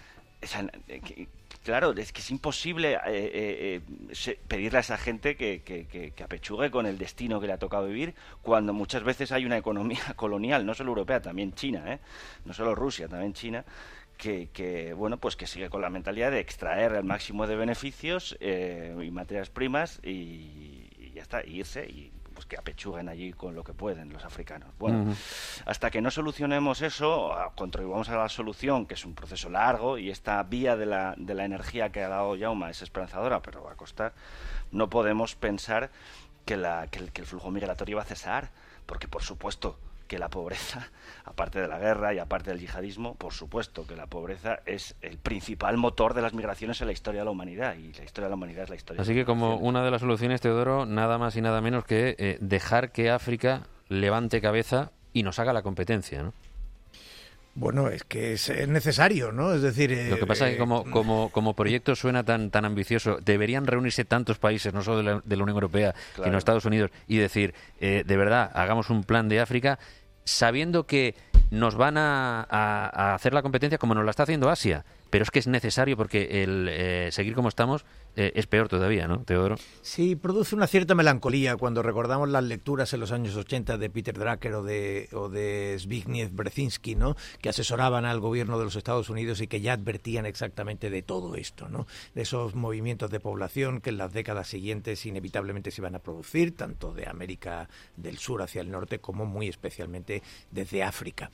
claro, es que es imposible pedirle a esa gente que apechugue con el destino que le ha tocado vivir, cuando muchas veces hay una economía colonial, no solo europea, también China, no solo Rusia, también China, que sigue con la mentalidad de extraer el máximo de beneficios y materias primas y ya está, y irse y pues que apechuguen allí con lo que pueden los africanos. Bueno, hasta que no solucionemos eso, contribuamos a la solución, que es un proceso largo, y esta vía de la energía que ha dado Jaume es esperanzadora, pero va a costar. No podemos pensar que el flujo migratorio va a cesar, porque por supuesto que la pobreza, aparte de la guerra y aparte del yihadismo, por supuesto que la pobreza es el principal motor de las migraciones en la historia de la humanidad, y la historia de la humanidad es la historia. Así que como una de las soluciones, Teodoro, nada más y nada menos que dejar que África levante cabeza y nos haga la competencia, ¿no? Bueno, es que es necesario, ¿no? Es decir... Lo que pasa es que como proyecto suena tan ambicioso, deberían reunirse tantos países, no solo de la Unión Europea, sino Estados Unidos, y decir, de verdad, hagamos un plan de África, sabiendo que nos van a hacer la competencia como nos la está haciendo Asia. Pero es que es necesario, porque el seguir como estamos es peor todavía, ¿no, Teodoro? Sí, produce una cierta melancolía cuando recordamos las lecturas en los años 80 de Peter Drucker o de Zbigniew Brzezinski, ¿no?, que asesoraban al gobierno de los Estados Unidos y que ya advertían exactamente de todo esto, ¿no?, de esos movimientos de población que en las décadas siguientes inevitablemente se iban a producir, tanto de América del Sur hacia el norte como muy especialmente desde África.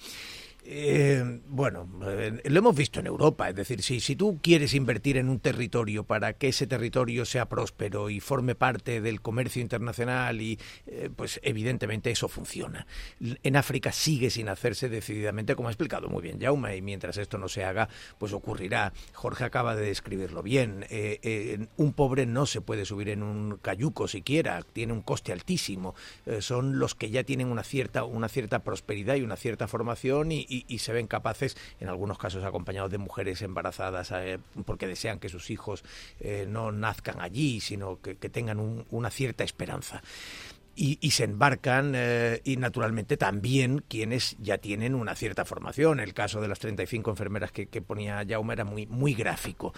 Lo hemos visto en Europa, es decir, si tú quieres invertir en un territorio para que ese territorio sea próspero y forme parte del comercio internacional, pues evidentemente eso funciona. En África sigue sin hacerse decididamente, como ha explicado muy bien Jaume, y mientras esto no se haga, pues ocurrirá. Jorge acaba de describirlo bien. Un pobre no se puede subir en un cayuco siquiera, tiene un coste altísimo. Son los que ya tienen una cierta prosperidad y una cierta formación y se ven capaces, en algunos casos acompañados de mujeres embarazadas porque desean que sus hijos no nazcan allí, sino que tengan una cierta esperanza. Y se embarcan, y naturalmente también quienes ya tienen una cierta formación. El caso de las 35 enfermeras que ponía Jaume era muy, muy gráfico.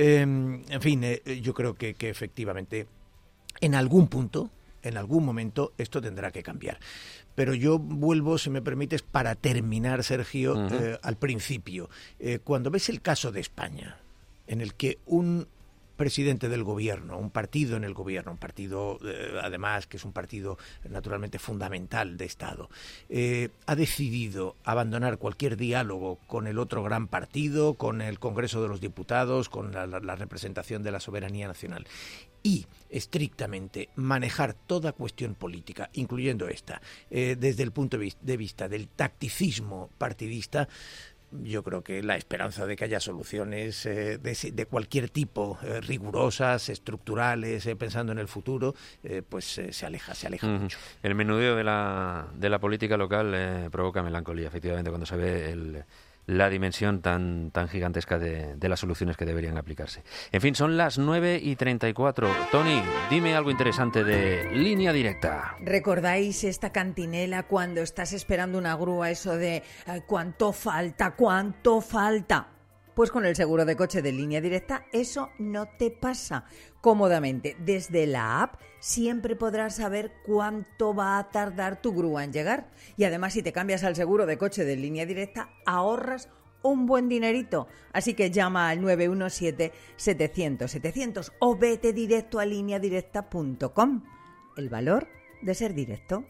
Yo creo que efectivamente en algún punto, en algún momento, esto tendrá que cambiar. Pero yo vuelvo, si me permites, para terminar, Sergio, al principio. Cuando ves el caso de España, en el que un presidente del gobierno, un partido en el gobierno, un partido además que es un partido naturalmente fundamental de Estado, ha decidido abandonar cualquier diálogo con el otro gran partido, con el Congreso de los Diputados, con la representación de la soberanía nacional, y estrictamente manejar toda cuestión política, incluyendo esta, desde el punto de vista del tacticismo partidista. Yo creo que la esperanza de que haya soluciones de cualquier tipo, rigurosas, estructurales, pensando en el futuro, se aleja mucho. El menudeo de la política local provoca melancolía, efectivamente, cuando se ve la dimensión tan gigantesca de las soluciones que deberían aplicarse. En fin, son las 9:34. Tony, dime algo interesante de Línea Directa. ¿Recordáis esta cantinela cuando estás esperando una grúa, eso de ¿cuánto falta? ¿Cuánto falta? Pues con el seguro de coche de Línea Directa eso no te pasa. Cómodamente, desde la app, siempre podrás saber cuánto va a tardar tu grúa en llegar. Y además, si te cambias al seguro de coche de Línea Directa, ahorras un buen dinerito. Así que llama al 917-700-700 o vete directo a lineadirecta.com. El valor de ser directo.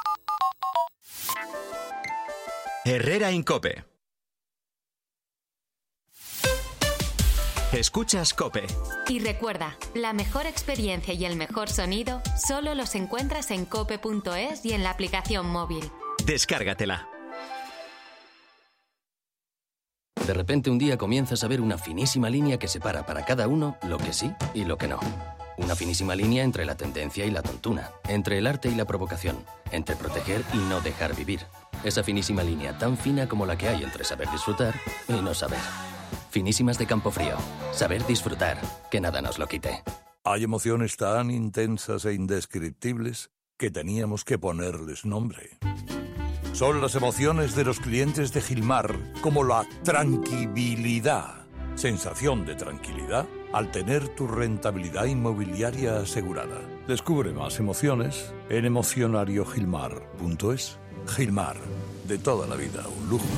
Herrera en COPE. Escuchas COPE. Y recuerda, la mejor experiencia y el mejor sonido solo los encuentras en cope.es y en la aplicación móvil. Descárgatela. De repente un día comienzas a ver una finísima línea que separa para cada uno lo que sí y lo que no. Una finísima línea entre la tendencia y la tontuna, entre el arte y la provocación, entre proteger y no dejar vivir. Esa finísima línea tan fina como la que hay entre saber disfrutar y no saber. Finísimas de Campofrío. Saber disfrutar, que nada nos lo quite. Hay emociones tan intensas e indescriptibles que teníamos que ponerles nombre. Son las emociones de los clientes de Gilmar, como la tranquilidad. Sensación de tranquilidad al tener tu rentabilidad inmobiliaria asegurada. Descubre más emociones en emocionariogilmar.es. Gilmar, de toda la vida, un lujo.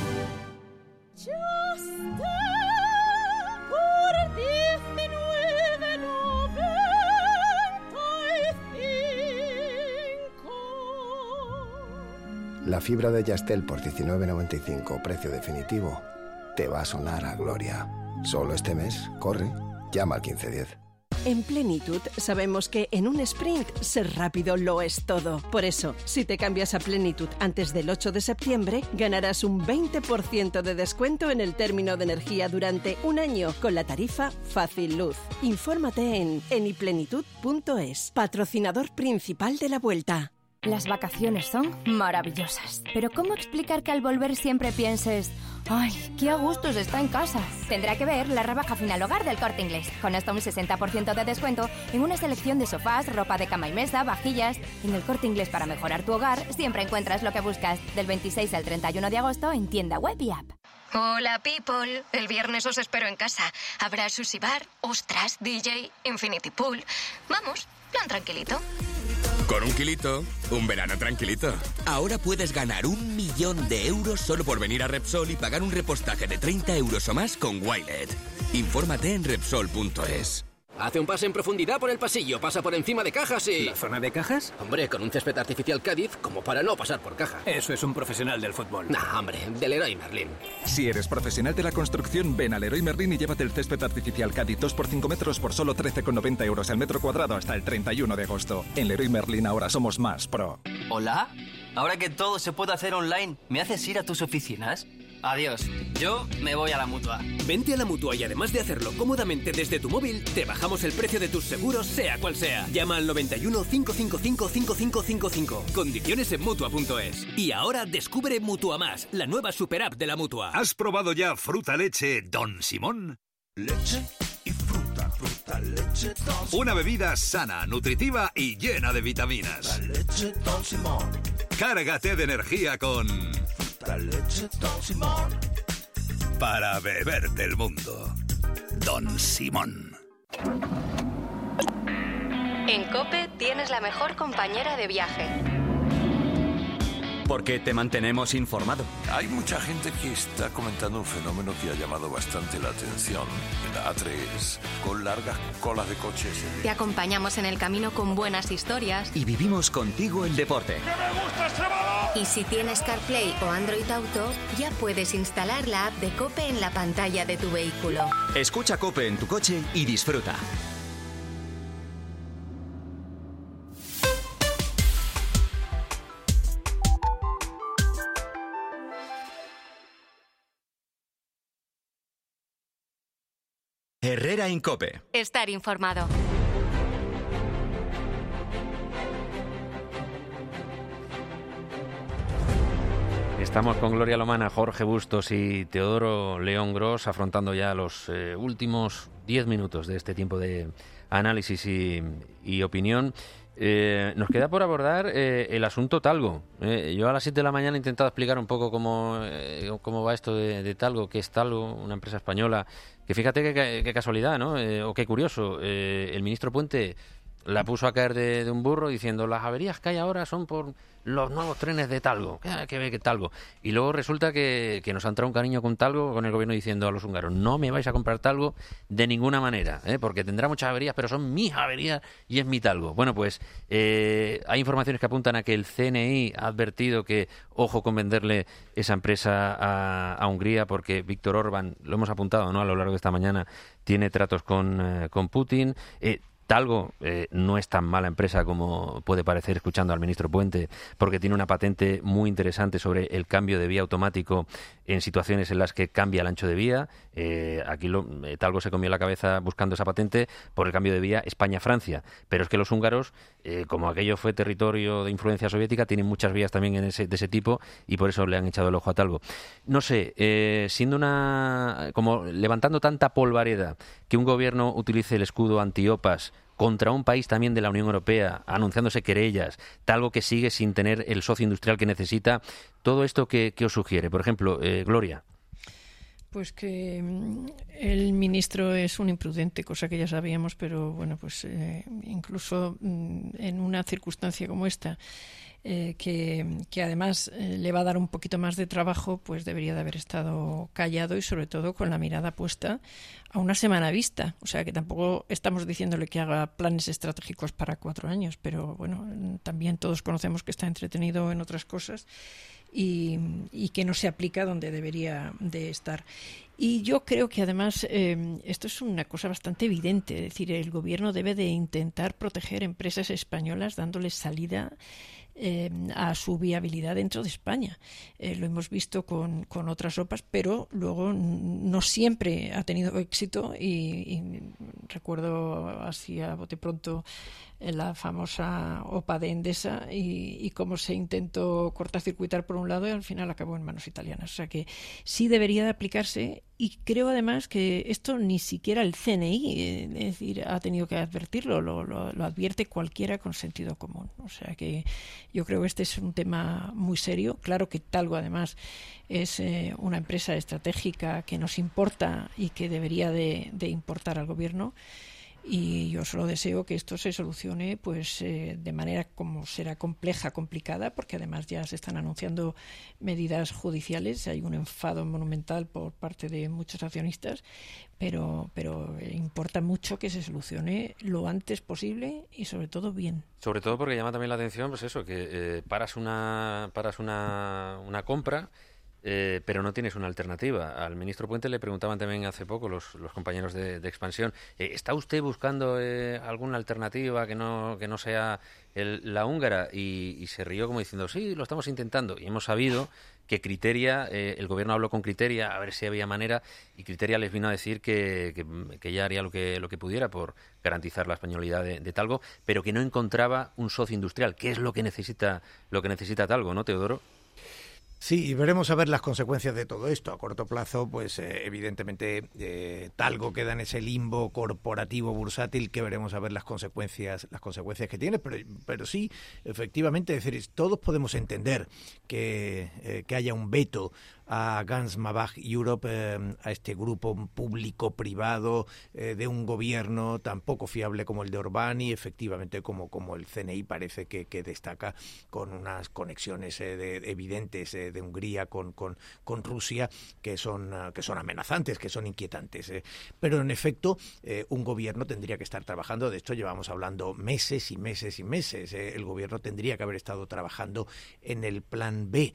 La fibra de Yastel por 19,95, precio definitivo, te va a sonar a gloria. Solo este mes, corre, llama al 1510. En Plenitud sabemos que en un sprint ser rápido lo es todo. Por eso, si te cambias a Plenitud antes del 8 de septiembre, ganarás un 20% de descuento en el término de energía durante un año con la tarifa Fácil Luz. Infórmate en eniplenitud.es, patrocinador principal de la Vuelta. Las vacaciones son maravillosas. Pero ¿cómo explicar que al volver siempre pienses ¡ay, qué a gusto se está en casa! Tendrá que ver la rebaja final hogar del Corte Inglés. Con hasta un 60% de descuento en una selección de sofás, ropa de cama y mesa, vajillas. En el Corte Inglés, para mejorar tu hogar, siempre encuentras lo que buscas. Del 26 al 31 de agosto en tienda web y app. Hola, people. El viernes os espero en casa. Habrá sushi bar, ostras, DJ, infinity pool. Vamos, plan tranquilito. Con un kilito, un verano tranquilito. Ahora puedes ganar 1 millón de euros solo por venir a Repsol y pagar un repostaje de 30 euros o más con Wilet. Infórmate en Repsol.es. Hace un pase en profundidad por el pasillo, pasa por encima de cajas y... ¿La zona de cajas? Hombre, con un césped artificial Cádiz como para no pasar por caja. Eso es un profesional del fútbol. Nah, hombre, del Leroy Merlin. Si eres profesional de la construcción, ven a Leroy Merlin y llévate el césped artificial Cádiz 2x5 metros por solo 13,90 euros al metro cuadrado hasta el 31 de agosto. En Leroy Merlin ahora somos más pro. ¿Hola? Ahora que todo se puede hacer online, ¿me haces ir a tus oficinas? Adiós, yo me voy a la Mutua. Vente a la Mutua y además de hacerlo cómodamente desde tu móvil, te bajamos el precio de tus seguros sea cual sea. Llama al 91 555 5555. Condiciones en Mutua.es. Y ahora descubre Mutua Más, la nueva super app de la Mutua. ¿Has probado ya fruta leche Don Simón? Leche y fruta, leche Don Simón. Una bebida sana, nutritiva y llena de vitaminas. La leche Don Simón. Cárgate de energía con... La leche Don Simón. Para beber del mundo. Don Simón. En COPE tienes la mejor compañera de viaje. Porque te mantenemos informado. Hay mucha gente que está comentando un fenómeno que ha llamado bastante la atención en la A3, con largas colas de coches. Te acompañamos en el camino con buenas historias. Y vivimos contigo el deporte. ¡Que me gusta este balón! Y si tienes CarPlay o Android Auto, ya puedes instalar la app de COPE en la pantalla de tu vehículo. Escucha COPE en tu coche y disfruta. Herrera en COPE. Estar informado. Estamos con Gloria Lomana, Jorge Bustos y Teodoro León Gros afrontando ya los últimos 10 minutos de este tiempo de análisis y opinión. Nos queda por abordar el asunto Talgo. Yo a las 7 de la mañana he intentado explicar un poco cómo va esto de Talgo, qué es Talgo, una empresa española, que fíjate qué casualidad, ¿no? O qué curioso. El ministro Puente la puso a caer de un burro diciendo las averías que hay ahora son por los nuevos trenes de Talgo, que ve que Talgo. Y luego resulta que nos ha entrado un cariño con Talgo, con el gobierno diciendo a los húngaros, no me vais a comprar Talgo de ninguna manera, porque tendrá muchas averías, pero son mis averías y es mi Talgo. Bueno, pues hay informaciones que apuntan a que el CNI ha advertido que ojo con venderle esa empresa a Hungría, porque Víctor Orbán, lo hemos apuntado, ¿no?, a lo largo de esta mañana, tiene tratos con Putin. Talgo no es tan mala empresa como puede parecer escuchando al ministro Puente, porque tiene una patente muy interesante sobre el cambio de vía automático en situaciones en las que cambia el ancho de vía. Aquí Talgo se comió la cabeza buscando esa patente por el cambio de vía España-Francia. Pero es que los húngaros, como aquello fue territorio de influencia soviética, tienen muchas vías también de ese tipo y por eso le han echado el ojo a Talgo. No sé, siendo como levantando tanta polvareda que un gobierno utilice el escudo antiopas contra un país también de la Unión Europea, anunciándose querellas, Talgo que sigue sin tener el socio industrial que necesita, todo esto ¿qué os sugiere? Por ejemplo, Gloria. Pues que el ministro es un imprudente, cosa que ya sabíamos, pero bueno, pues incluso en una circunstancia como esta, que además le va a dar un poquito más de trabajo, pues debería de haber estado callado y sobre todo con la mirada puesta a una semana vista. O sea que tampoco estamos diciéndole que haga planes estratégicos para 4 años, pero bueno, también todos conocemos que está entretenido en otras cosas y que no se aplica donde debería de estar. Y yo creo que además esto es una cosa bastante evidente, es decir, el gobierno debe de intentar proteger empresas españolas dándoles salida a su viabilidad dentro de España. Lo hemos visto con otras OPAs, pero luego no siempre ha tenido éxito y recuerdo así a bote pronto la famosa OPA de Endesa y cómo se intentó cortocircuitar por un lado y al final acabó en manos italianas. O sea que sí debería de aplicarse y creo además que esto ni siquiera el CNI es decir, ha tenido que advertirlo, lo advierte cualquiera con sentido común. O sea que yo creo que este es un tema muy serio. Claro que Talgo además es una empresa estratégica que nos importa y que debería de importar al gobierno. Y yo solo deseo que esto se solucione pues de manera como será compleja, complicada, porque además ya se están anunciando medidas judiciales, hay un enfado monumental por parte de muchos accionistas, pero importa mucho que se solucione lo antes posible y sobre todo bien. Sobre todo porque llama también la atención, pues eso, que paras una compra, pero no tienes una alternativa. Al ministro Puente le preguntaban también hace poco los compañeros de Expansión, ¿está usted buscando alguna alternativa que no sea la húngara? Y se rió como diciendo, sí, lo estamos intentando. Y hemos sabido que Criteria, el gobierno habló con Criteria a ver si había manera, y Criteria les vino a decir que ya haría lo que pudiera por garantizar la españolidad de Talgo, pero que no encontraba un socio industrial, que es lo que necesita Talgo, ¿no, Teodoro? Sí, y veremos a ver las consecuencias de todo esto. A corto plazo, pues evidentemente Talgo queda en ese limbo corporativo bursátil que veremos a ver las consecuencias que tiene, pero sí, efectivamente, es decir, todos podemos entender que haya un veto a Gans Mabach Europe, a este grupo público-privado de un gobierno tan poco fiable como el de Orbán y efectivamente como el CNI parece que destaca con unas conexiones evidentes de Hungría con Rusia que son amenazantes, que son inquietantes. Pero en efecto, un gobierno tendría que estar trabajando, de esto llevamos hablando meses y meses y meses, el gobierno tendría que haber estado trabajando en el plan B,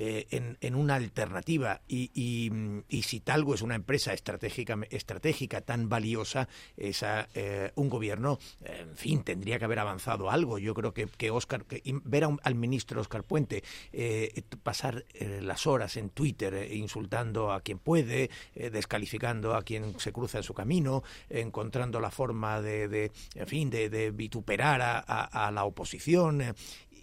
en una alternativa. Y si Talgo es una empresa estratégica tan valiosa, un gobierno, en fin, tendría que haber avanzado algo. Yo creo que ver al ministro Óscar Puente pasar las horas en Twitter insultando a quien puede, descalificando a quien se cruza en su camino, encontrando la forma de vituperar a la oposición,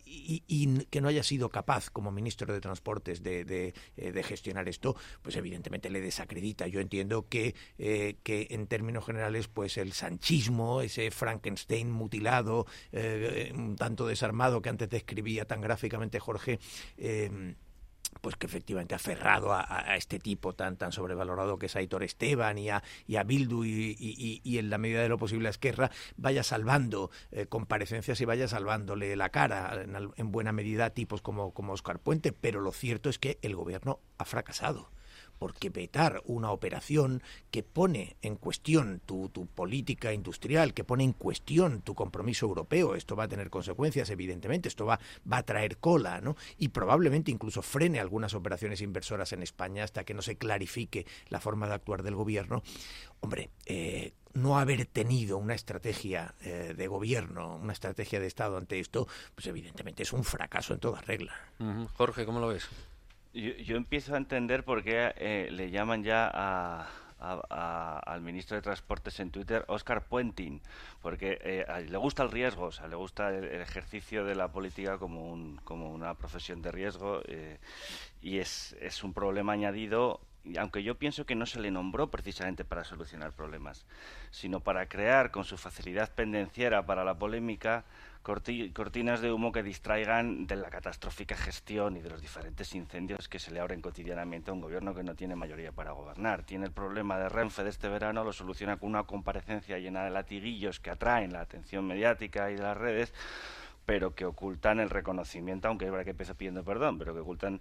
y que no haya sido capaz como ministro de Transportes de gestionar esto, pues evidentemente le desacredita. Yo entiendo que en términos generales pues el sanchismo, ese Frankenstein mutilado, un tanto desarmado que antes describía tan gráficamente Jorge, pues que efectivamente aferrado a este tipo tan sobrevalorado que es Aitor Esteban y a Bildu y en la medida de lo posible a Esquerra, vaya salvando comparecencias y vaya salvándole la cara en buena medida a tipos como Óscar Puente, pero lo cierto es que el gobierno ha fracasado. Porque vetar una operación que pone en cuestión tu política industrial, que pone en cuestión tu compromiso europeo, esto va a tener consecuencias, evidentemente, esto va a traer cola, ¿no? Y probablemente incluso frene algunas operaciones inversoras en España hasta que no se clarifique la forma de actuar del gobierno. Hombre, no haber tenido una estrategia de gobierno, una estrategia de Estado ante esto, pues evidentemente es un fracaso en toda regla. Jorge, ¿cómo lo ves? Yo empiezo a entender por qué le llaman ya al ministro de Transportes en Twitter Óscar Puenting, porque le gusta el riesgo, o sea, le gusta el ejercicio de la política como una profesión de riesgo, y es un problema añadido, aunque yo pienso que no se le nombró precisamente para solucionar problemas, sino para crear con su facilidad pendenciera para la polémica cortinas de humo que distraigan de la catastrófica gestión y de los diferentes incendios que se le abren cotidianamente a un gobierno que no tiene mayoría para gobernar. Tiene el problema de Renfe de este verano, lo soluciona con una comparecencia llena de latiguillos que atraen la atención mediática y de las redes, pero que ocultan el reconocimiento, aunque es verdad que empieza pidiendo perdón, pero que ocultan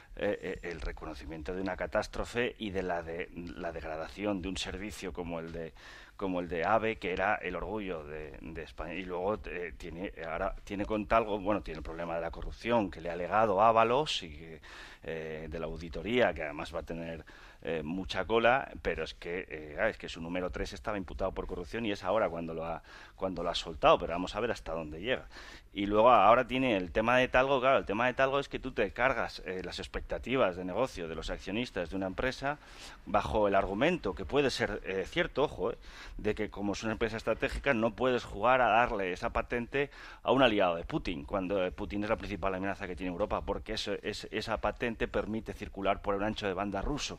el reconocimiento de una catástrofe y de la degradación de un servicio como el de AVE, que era el orgullo de España. Y luego tiene con talgo, tiene el problema de la corrupción que le ha legado Ábalos y de la auditoría, que además va a tener mucha cola, pero es que su número 3 estaba imputado por corrupción y es ahora cuando lo ha soltado, pero vamos a ver hasta dónde llega. Y luego ahora tiene el tema de talgo. Claro, el tema de talgo es que tú te cargas las expectativas de negocio de los accionistas de una empresa bajo el argumento, que puede ser cierto, ojo, de que como es una empresa estratégica no puedes jugar a darle esa patente a un aliado de Putin, cuando Putin es la principal amenaza que tiene Europa, porque esa patente permite circular por el ancho de banda ruso.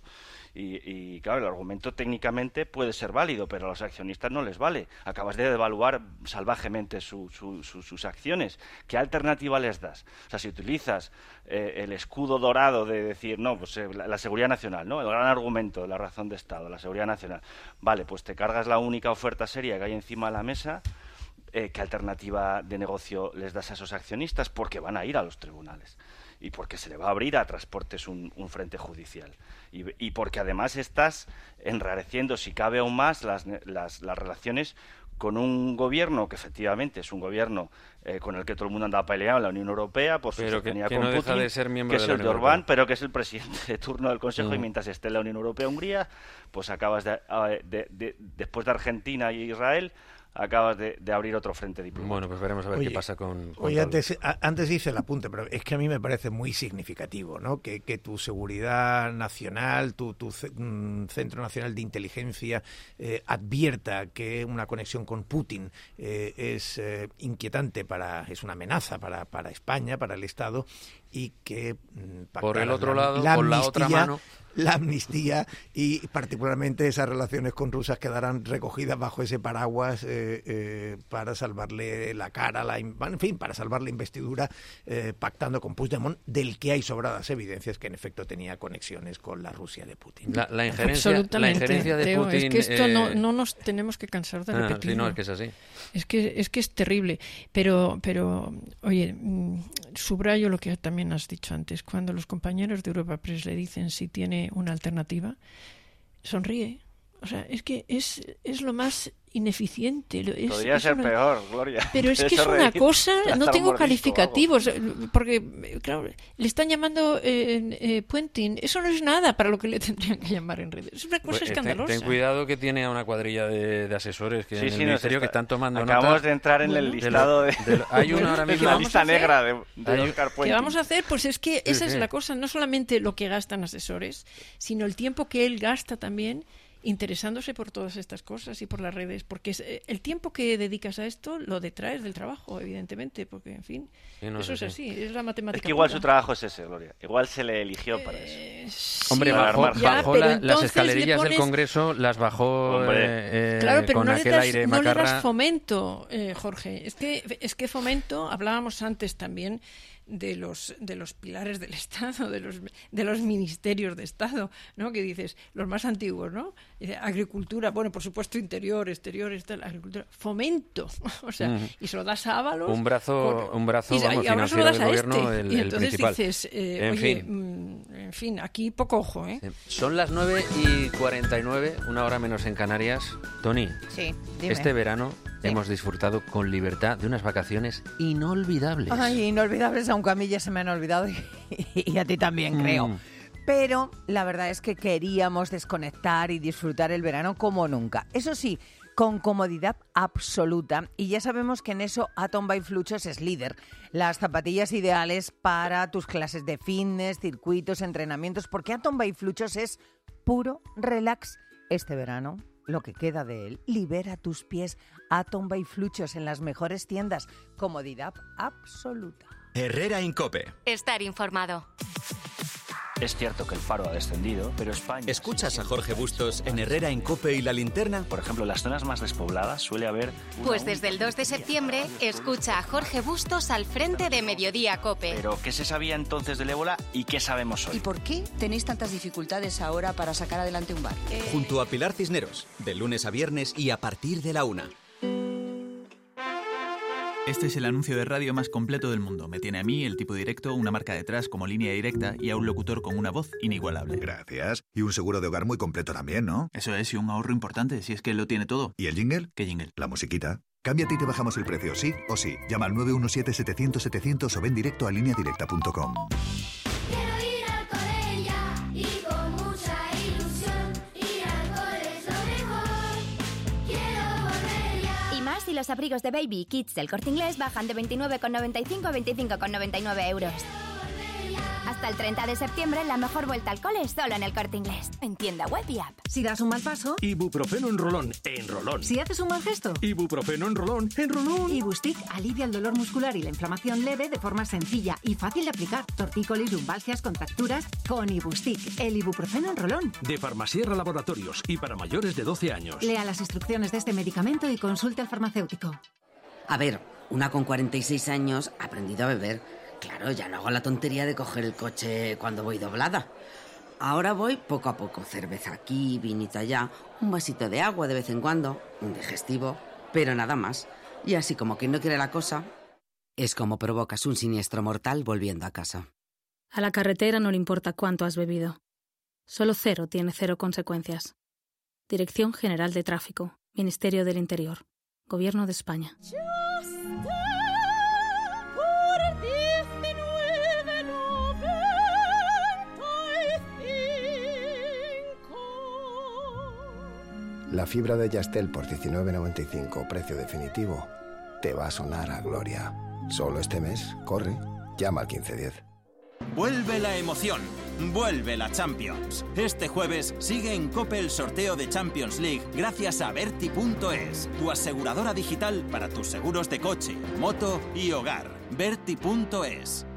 Y claro, el argumento técnicamente puede ser válido, pero a los accionistas no les vale. Acabas de devaluar salvajemente sus acciones. ¿Qué alternativa les das? O sea, si utilizas el escudo dorado de decir, no, pues la seguridad nacional, ¿no? El gran argumento de la razón de Estado, la seguridad nacional. Vale, pues te cargas la única oferta seria que hay encima de la mesa. ¿Qué alternativa de negocio les das a esos accionistas? Porque van a ir a los tribunales. Y porque se le va a abrir a Transportes un frente judicial. Y porque además estás enrareciendo, si cabe aún más, las relaciones con un gobierno que efectivamente es un gobierno con el que todo el mundo anda peleado en la Unión Europea, por su cercanía con no Putin, deja de ser miembro que es de la el de Unión Orbán, Europea. pero que es el presidente de turno del Consejo, y mientras esté en la Unión Europea Hungría, pues acabas después de Argentina y Israel, acabas de abrir otro frente diplomático. Bueno, pues veremos a ver qué pasa con Oye, antes hice el apunte, pero es que a mí me parece muy significativo, ¿no? Que tu seguridad nacional, tu Centro Nacional de Inteligencia advierta que una conexión con Putin es inquietante, es una amenaza para España, para el Estado, y que por el otro lado, con la otra mano, la amnistía y particularmente esas relaciones con Rusia quedarán recogidas bajo ese paraguas para salvarle la cara, en fin, para salvar la investidura, pactando con Puigdemont, del que hay sobradas evidencias que en efecto tenía conexiones con la Rusia de Putin. La injerencia de Teo, Putin... Es que esto no nos tenemos que cansar de repetirlo. Sí, no, es que es así. Es que es terrible. Pero oye, subrayo lo que también has dicho antes. Cuando los compañeros de Europa Press le dicen si tiene una alternativa, sonríe. O sea, es que es lo más ineficiente. Podría ser peor, Gloria. Pero es que es una cosa, no tengo calificativos, porque, claro, le están llamando Puenting. Eso no es nada para lo que le tendrían que llamar en redes. Es una cosa escandalosa. Ten cuidado, que tiene a una cuadrilla de asesores que en el ministerio que están tomando nota. Acabamos de entrar en el listado hay uno ahora mismo, la lista negra de Óscar Puenting. ¿Qué vamos a hacer? Pues es que esa es la cosa, no solamente lo que gastan asesores, sino el tiempo que él gasta también interesándose por todas estas cosas y por las redes, porque el tiempo que dedicas a esto lo detraes del trabajo, evidentemente, porque, en fin, eso es así, es la matemática. Es que igual su trabajo es ese, Gloria. Igual se le eligió para eso. Hombre, bajó las escalerillas del Congreso, las bajó claro, pero con aquel aire macarra. No le das fomento, Jorge. Es que fomento, hablábamos antes también de los pilares del Estado, de los ministerios de Estado, ¿no? Que dices, los más antiguos, ¿no? Agricultura, bueno, por supuesto, interior, exterior, agricultura, fomento, o sea, y se lo das a Ábalos. Un brazo y ahora se lo das a gobierno, y entonces principal. dices, en fin, aquí poco ojo, ¿eh? Sí. Son las 9:49, una hora menos en Canarias. Toni, sí, dime. Este verano hemos disfrutado con libertad de unas vacaciones inolvidables. Ay, inolvidables, aunque a mí ya se me han olvidado y a ti también, creo. Pero la verdad es que queríamos desconectar y disfrutar el verano como nunca. Eso sí, con comodidad absoluta. Y ya sabemos que en eso Atom by Fluchos es líder. Las zapatillas ideales para tus clases de fitness, circuitos, entrenamientos, porque Atom by Fluchos es puro relax. Este verano, lo que queda de él, libera tus pies. Atom by Fluchos en las mejores tiendas. Comodidad absoluta. Herrera Incope. Estar informado. Es cierto que el paro ha descendido, pero España... ¿Escuchas a Jorge Bustos en Herrera Incope y La Linterna? Por ejemplo, en las zonas más despobladas suele haber... Pues desde el 2 de septiembre, escucha a Jorge Bustos al frente de Mediodía Cope. Pero, ¿qué se sabía entonces del ébola y qué sabemos hoy? ¿Y por qué tenéis tantas dificultades ahora para sacar adelante un bar? Junto a Pilar Cisneros, de lunes a viernes y a partir de la 1. Este es el anuncio de radio más completo del mundo. Me tiene a mí, el tipo directo, una marca detrás como línea directa y a un locutor con una voz inigualable. Gracias. Y un seguro de hogar muy completo también, ¿no? Eso es, y un ahorro importante, si es que lo tiene todo. ¿Y el jingle? ¿Qué jingle? La musiquita. Cámbiate y te bajamos el precio, sí o sí. Llama al 917-700-700 o ven directo a lineadirecta.com. Y los abrigos de Baby y Kids del Corte Inglés bajan de 29,95 a 25,99 euros. Hasta el 30 de septiembre, la mejor vuelta al cole es solo en el Corte Inglés. En tienda web y app. Si das un mal paso... Ibuprofeno en rolón, en rolón. Si haces un mal gesto... Ibuprofeno en rolón, en rolón. Ibustic alivia el dolor muscular y la inflamación leve de forma sencilla y fácil de aplicar. Tortícolis, lumbalgias, contracturas... Con Ibustic, el ibuprofeno en rolón. De Farmasierra Laboratorios y para mayores de 12 años. Lea las instrucciones de este medicamento y consulte al farmacéutico. A ver, una con 46 años ha aprendido a beber. Claro, ya no hago la tontería de coger el coche cuando voy doblada. Ahora voy poco a poco. Cerveza aquí, vinito allá, un vasito de agua de vez en cuando, un digestivo, pero nada más. Y así como quien no quiere la cosa, es como provocas un siniestro mortal volviendo a casa. A la carretera no le importa cuánto has bebido. Solo cero tiene cero consecuencias. Dirección General de Tráfico, Ministerio del Interior, Gobierno de España. La fibra de Yastel por 19,95, precio definitivo, te va a sonar a gloria. Solo este mes, corre, llama al 1510. Vuelve la emoción, vuelve la Champions. Este jueves sigue en COPE el sorteo de Champions League gracias a Berti.es, tu aseguradora digital para tus seguros de coche, moto y hogar. Berti.es.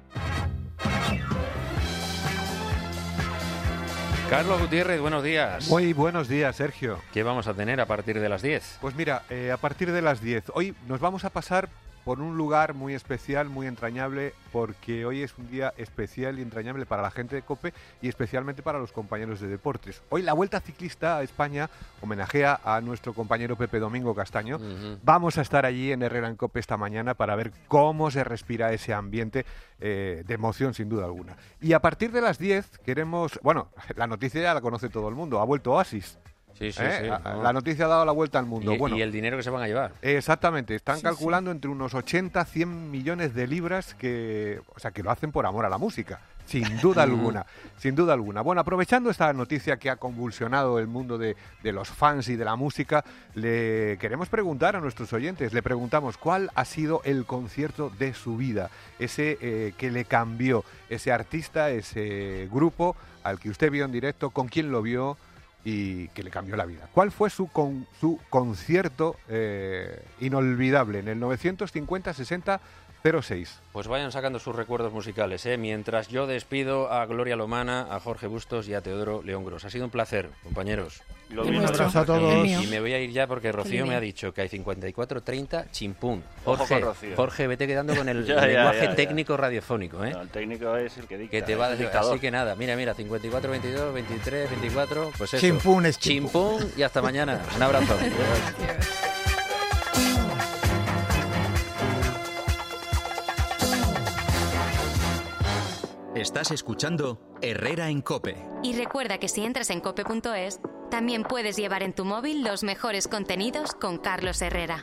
Carlos Gutiérrez, buenos días. Muy buenos días, Sergio. ¿Qué vamos a tener a partir de las 10? Pues mira, a partir de las 10. Hoy nos vamos a pasar por un lugar muy especial, muy entrañable, porque hoy es un día especial y entrañable para la gente de COPE y especialmente para los compañeros de deportes. Hoy la Vuelta Ciclista a España homenajea a nuestro compañero Pepe Domingo Castaño. Vamos a estar allí en Herrera en COPE esta mañana para ver cómo se respira ese ambiente de emoción, sin duda alguna. Y a partir de las 10 queremos... Bueno, la noticia ya la conoce todo el mundo. Ha vuelto Oasis. Sí. La noticia ha dado la vuelta al mundo. Y el dinero que se van a llevar. Exactamente. Están calculando entre unos 80 100 millones de libras que lo hacen por amor a la música. Sin duda alguna. Sin duda alguna. Bueno, aprovechando esta noticia que ha convulsionado el mundo de los fans y de la música, le queremos preguntar a nuestros oyentes. Le preguntamos cuál ha sido el concierto de su vida. Ese que le cambió. Ese artista, ese grupo al que usted vio en directo, con quién lo vio y que le cambió la vida. ¿Cuál fue su concierto inolvidable? En el 950 60 06. Pues vayan sacando sus recuerdos musicales, mientras yo despido a Gloria Lomana, a Jorge Bustos y a Teodoro León Gros. Ha sido un placer, compañeros. Lo mismo. Un abrazo a todos. Y me voy a ir ya porque Rocío me ha dicho que hay 54-30 chimpún. Jorge, vete quedando con el lenguaje técnico radiofónico, No, el técnico es el que dicta. Que te va a decir, así que nada, mira, 54-22, 23-24, pues eso. Chimpún es chimpún y hasta mañana. Un abrazo. Estás escuchando Herrera en COPE. Y recuerda que si entras en cope.es, también puedes llevar en tu móvil los mejores contenidos con Carlos Herrera.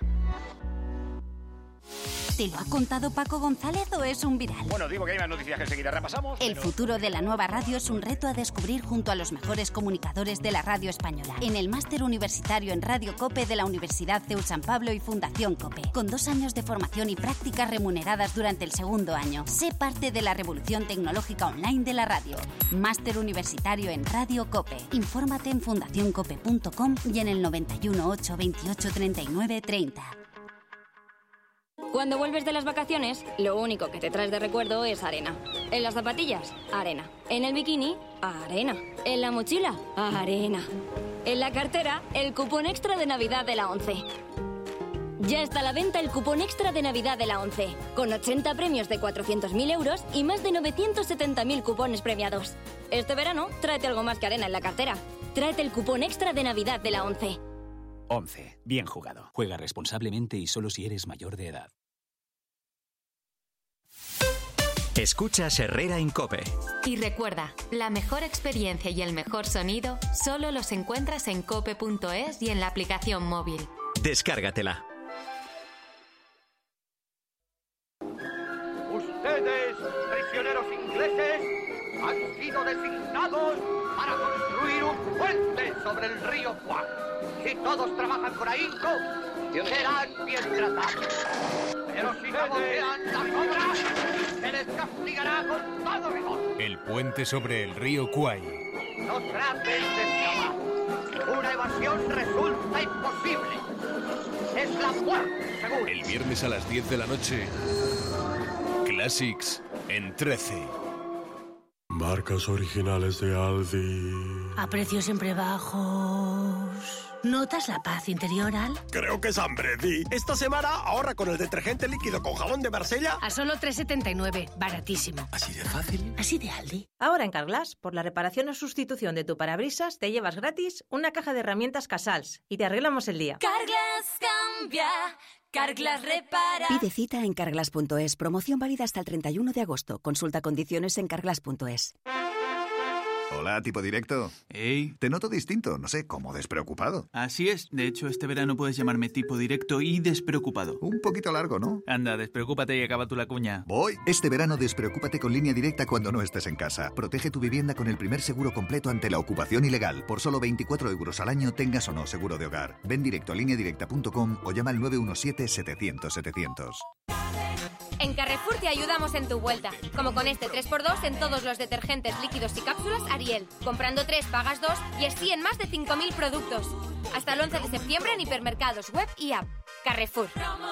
¿Te lo ha contado Paco González o es un viral? Bueno, digo que hay más noticias que enseguida repasamos. El futuro de la nueva radio es un reto a descubrir junto a los mejores comunicadores de la radio española. En el Máster Universitario en Radio COPE de la Universidad CEU San Pablo y Fundación COPE. Con 2 años de formación y prácticas remuneradas durante el segundo año. Sé parte de la revolución tecnológica online de la radio. Máster Universitario en Radio COPE. Infórmate en fundacioncope.com y en el 91 8 28 39 30. Cuando vuelves de las vacaciones, lo único que te traes de recuerdo es arena. En las zapatillas, arena. En el bikini, arena. En la mochila, arena. En la cartera, el cupón extra de Navidad de la ONCE. Ya está a la venta el cupón extra de Navidad de la ONCE, con 80 premios de 400.000 euros y más de 970.000 cupones premiados. Este verano, tráete algo más que arena en la cartera. Tráete el cupón extra de Navidad de la ONCE. ONCE. Bien jugado. Juega responsablemente y solo si eres mayor de edad. Escuchas Herrera en COPE. Y recuerda, la mejor experiencia y el mejor sonido solo los encuentras en cope.es y en la aplicación móvil. Descárgatela. Ustedes, prisioneros ingleses, han sido designados para construir un puente sobre el río Kwai. Si todos trabajan con ahínco, serán bien tratados. Pero si sabotean las obras, se les castigará con todo rigor. El puente sobre el río Kwai. No traten de escapar. Una evasión resulta imposible. Es la muerte, seguro. El viernes a las 10 de la noche, Classics en 13. Marcas originales de Aldi. A precios siempre bajos. ¿Notas la paz interior, Al? Creo que es hambre, Di. Esta semana ahorra con el detergente líquido con jabón de Marsella. A solo 3,79. Baratísimo. ¿Así de fácil? Así de Aldi. Ahora en Carglass, por la reparación o sustitución de tu parabrisas, te llevas gratis una caja de herramientas Casals y te arreglamos el día. Carglass cambia. Carglass repara. Pide cita en carglass.es. Promoción válida hasta el 31 de agosto. Consulta condiciones en carglass.es. Hola, tipo directo. Hey. Te noto distinto, no sé, como despreocupado. Así es. De hecho, este verano puedes llamarme tipo directo y despreocupado. Un poquito largo, ¿no? Anda, despreocúpate y acaba tú la cuña. Voy. Este verano despreocúpate con Línea Directa cuando no estés en casa. Protege tu vivienda con el primer seguro completo ante la ocupación ilegal. Por solo 24 euros al año, tengas o no seguro de hogar. Ven directo a lineadirecta.com o llama al 917-700-700. En Carrefour te ayudamos en tu vuelta, como con este 3x2 en todos los detergentes líquidos y cápsulas Ariel. Comprando 3 pagas 2 y así en más de 5.000 productos. Hasta el 11 de septiembre en hipermercados, web y app. Carrefour.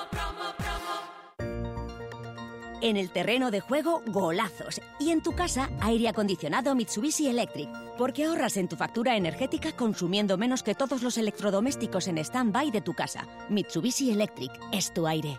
En el terreno de juego, golazos. Y en tu casa, aire acondicionado Mitsubishi Electric. Porque ahorras en tu factura energética consumiendo menos que todos los electrodomésticos en stand-by de tu casa. Mitsubishi Electric es tu aire.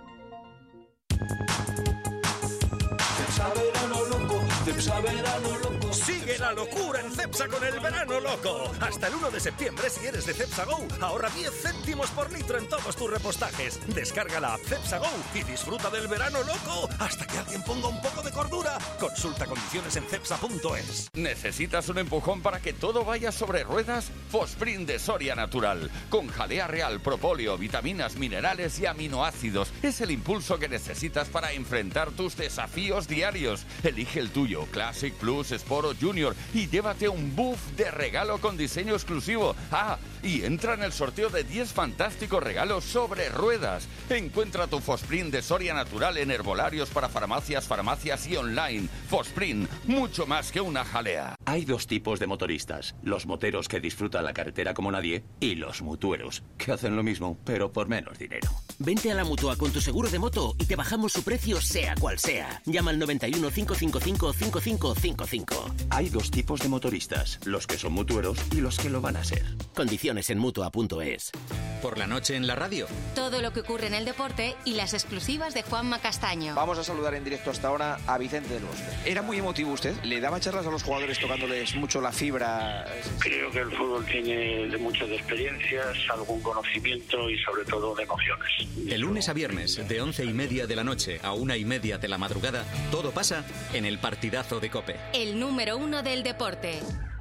Sigue la locura en Cepsa con el verano loco. Hasta el 1 de septiembre, si eres de Cepsa Go, ahorra 10 céntimos por litro en todos tus repostajes. Descarga la app Cepsa Go y disfruta del verano loco hasta que alguien ponga un poco de cordura. Consulta condiciones en cepsa.es. ¿Necesitas un empujón para que todo vaya sobre ruedas? Fosprint de Soria Natural. Con jalea real, propóleo, vitaminas, minerales y aminoácidos. Es el impulso que necesitas para enfrentar tus desafíos diarios. Elige el tuyo, Classic, Plus, Sport o Junior, y llévate un buff de regalo con diseño exclusivo. Ah, y entra en el sorteo de 10 fantásticos regalos sobre ruedas. Encuentra tu Fosprint de Soria Natural en herbolarios para farmacias y online. Fosprint, mucho más que una jalea. Hay dos tipos de motoristas: los moteros que disfrutan la carretera como nadie y los mutueros, que hacen lo mismo, pero por menos dinero. Vente a la Mutua con tu seguro de moto y te bajamos su precio sea cual sea. Llama al 91 555 5555. Hay dos tipos de motoristas, los que son mutueros y los que lo van a ser. Condiciones en Mutua.es. Por la noche en la radio. Todo lo que ocurre en el deporte y las exclusivas de Juanma Castaño. Vamos a saludar en directo hasta ahora a Vicente del Bosque. Era muy emotivo usted. ¿Le daba charlas a los jugadores tocándoles mucho la fibra? Creo que el fútbol tiene de muchas experiencias, algún conocimiento y sobre todo de emociones. De lunes a viernes, de 11:30 de la noche a 1:30 de la madrugada, todo pasa en el partidazo de COPE. El número 1 del deporte.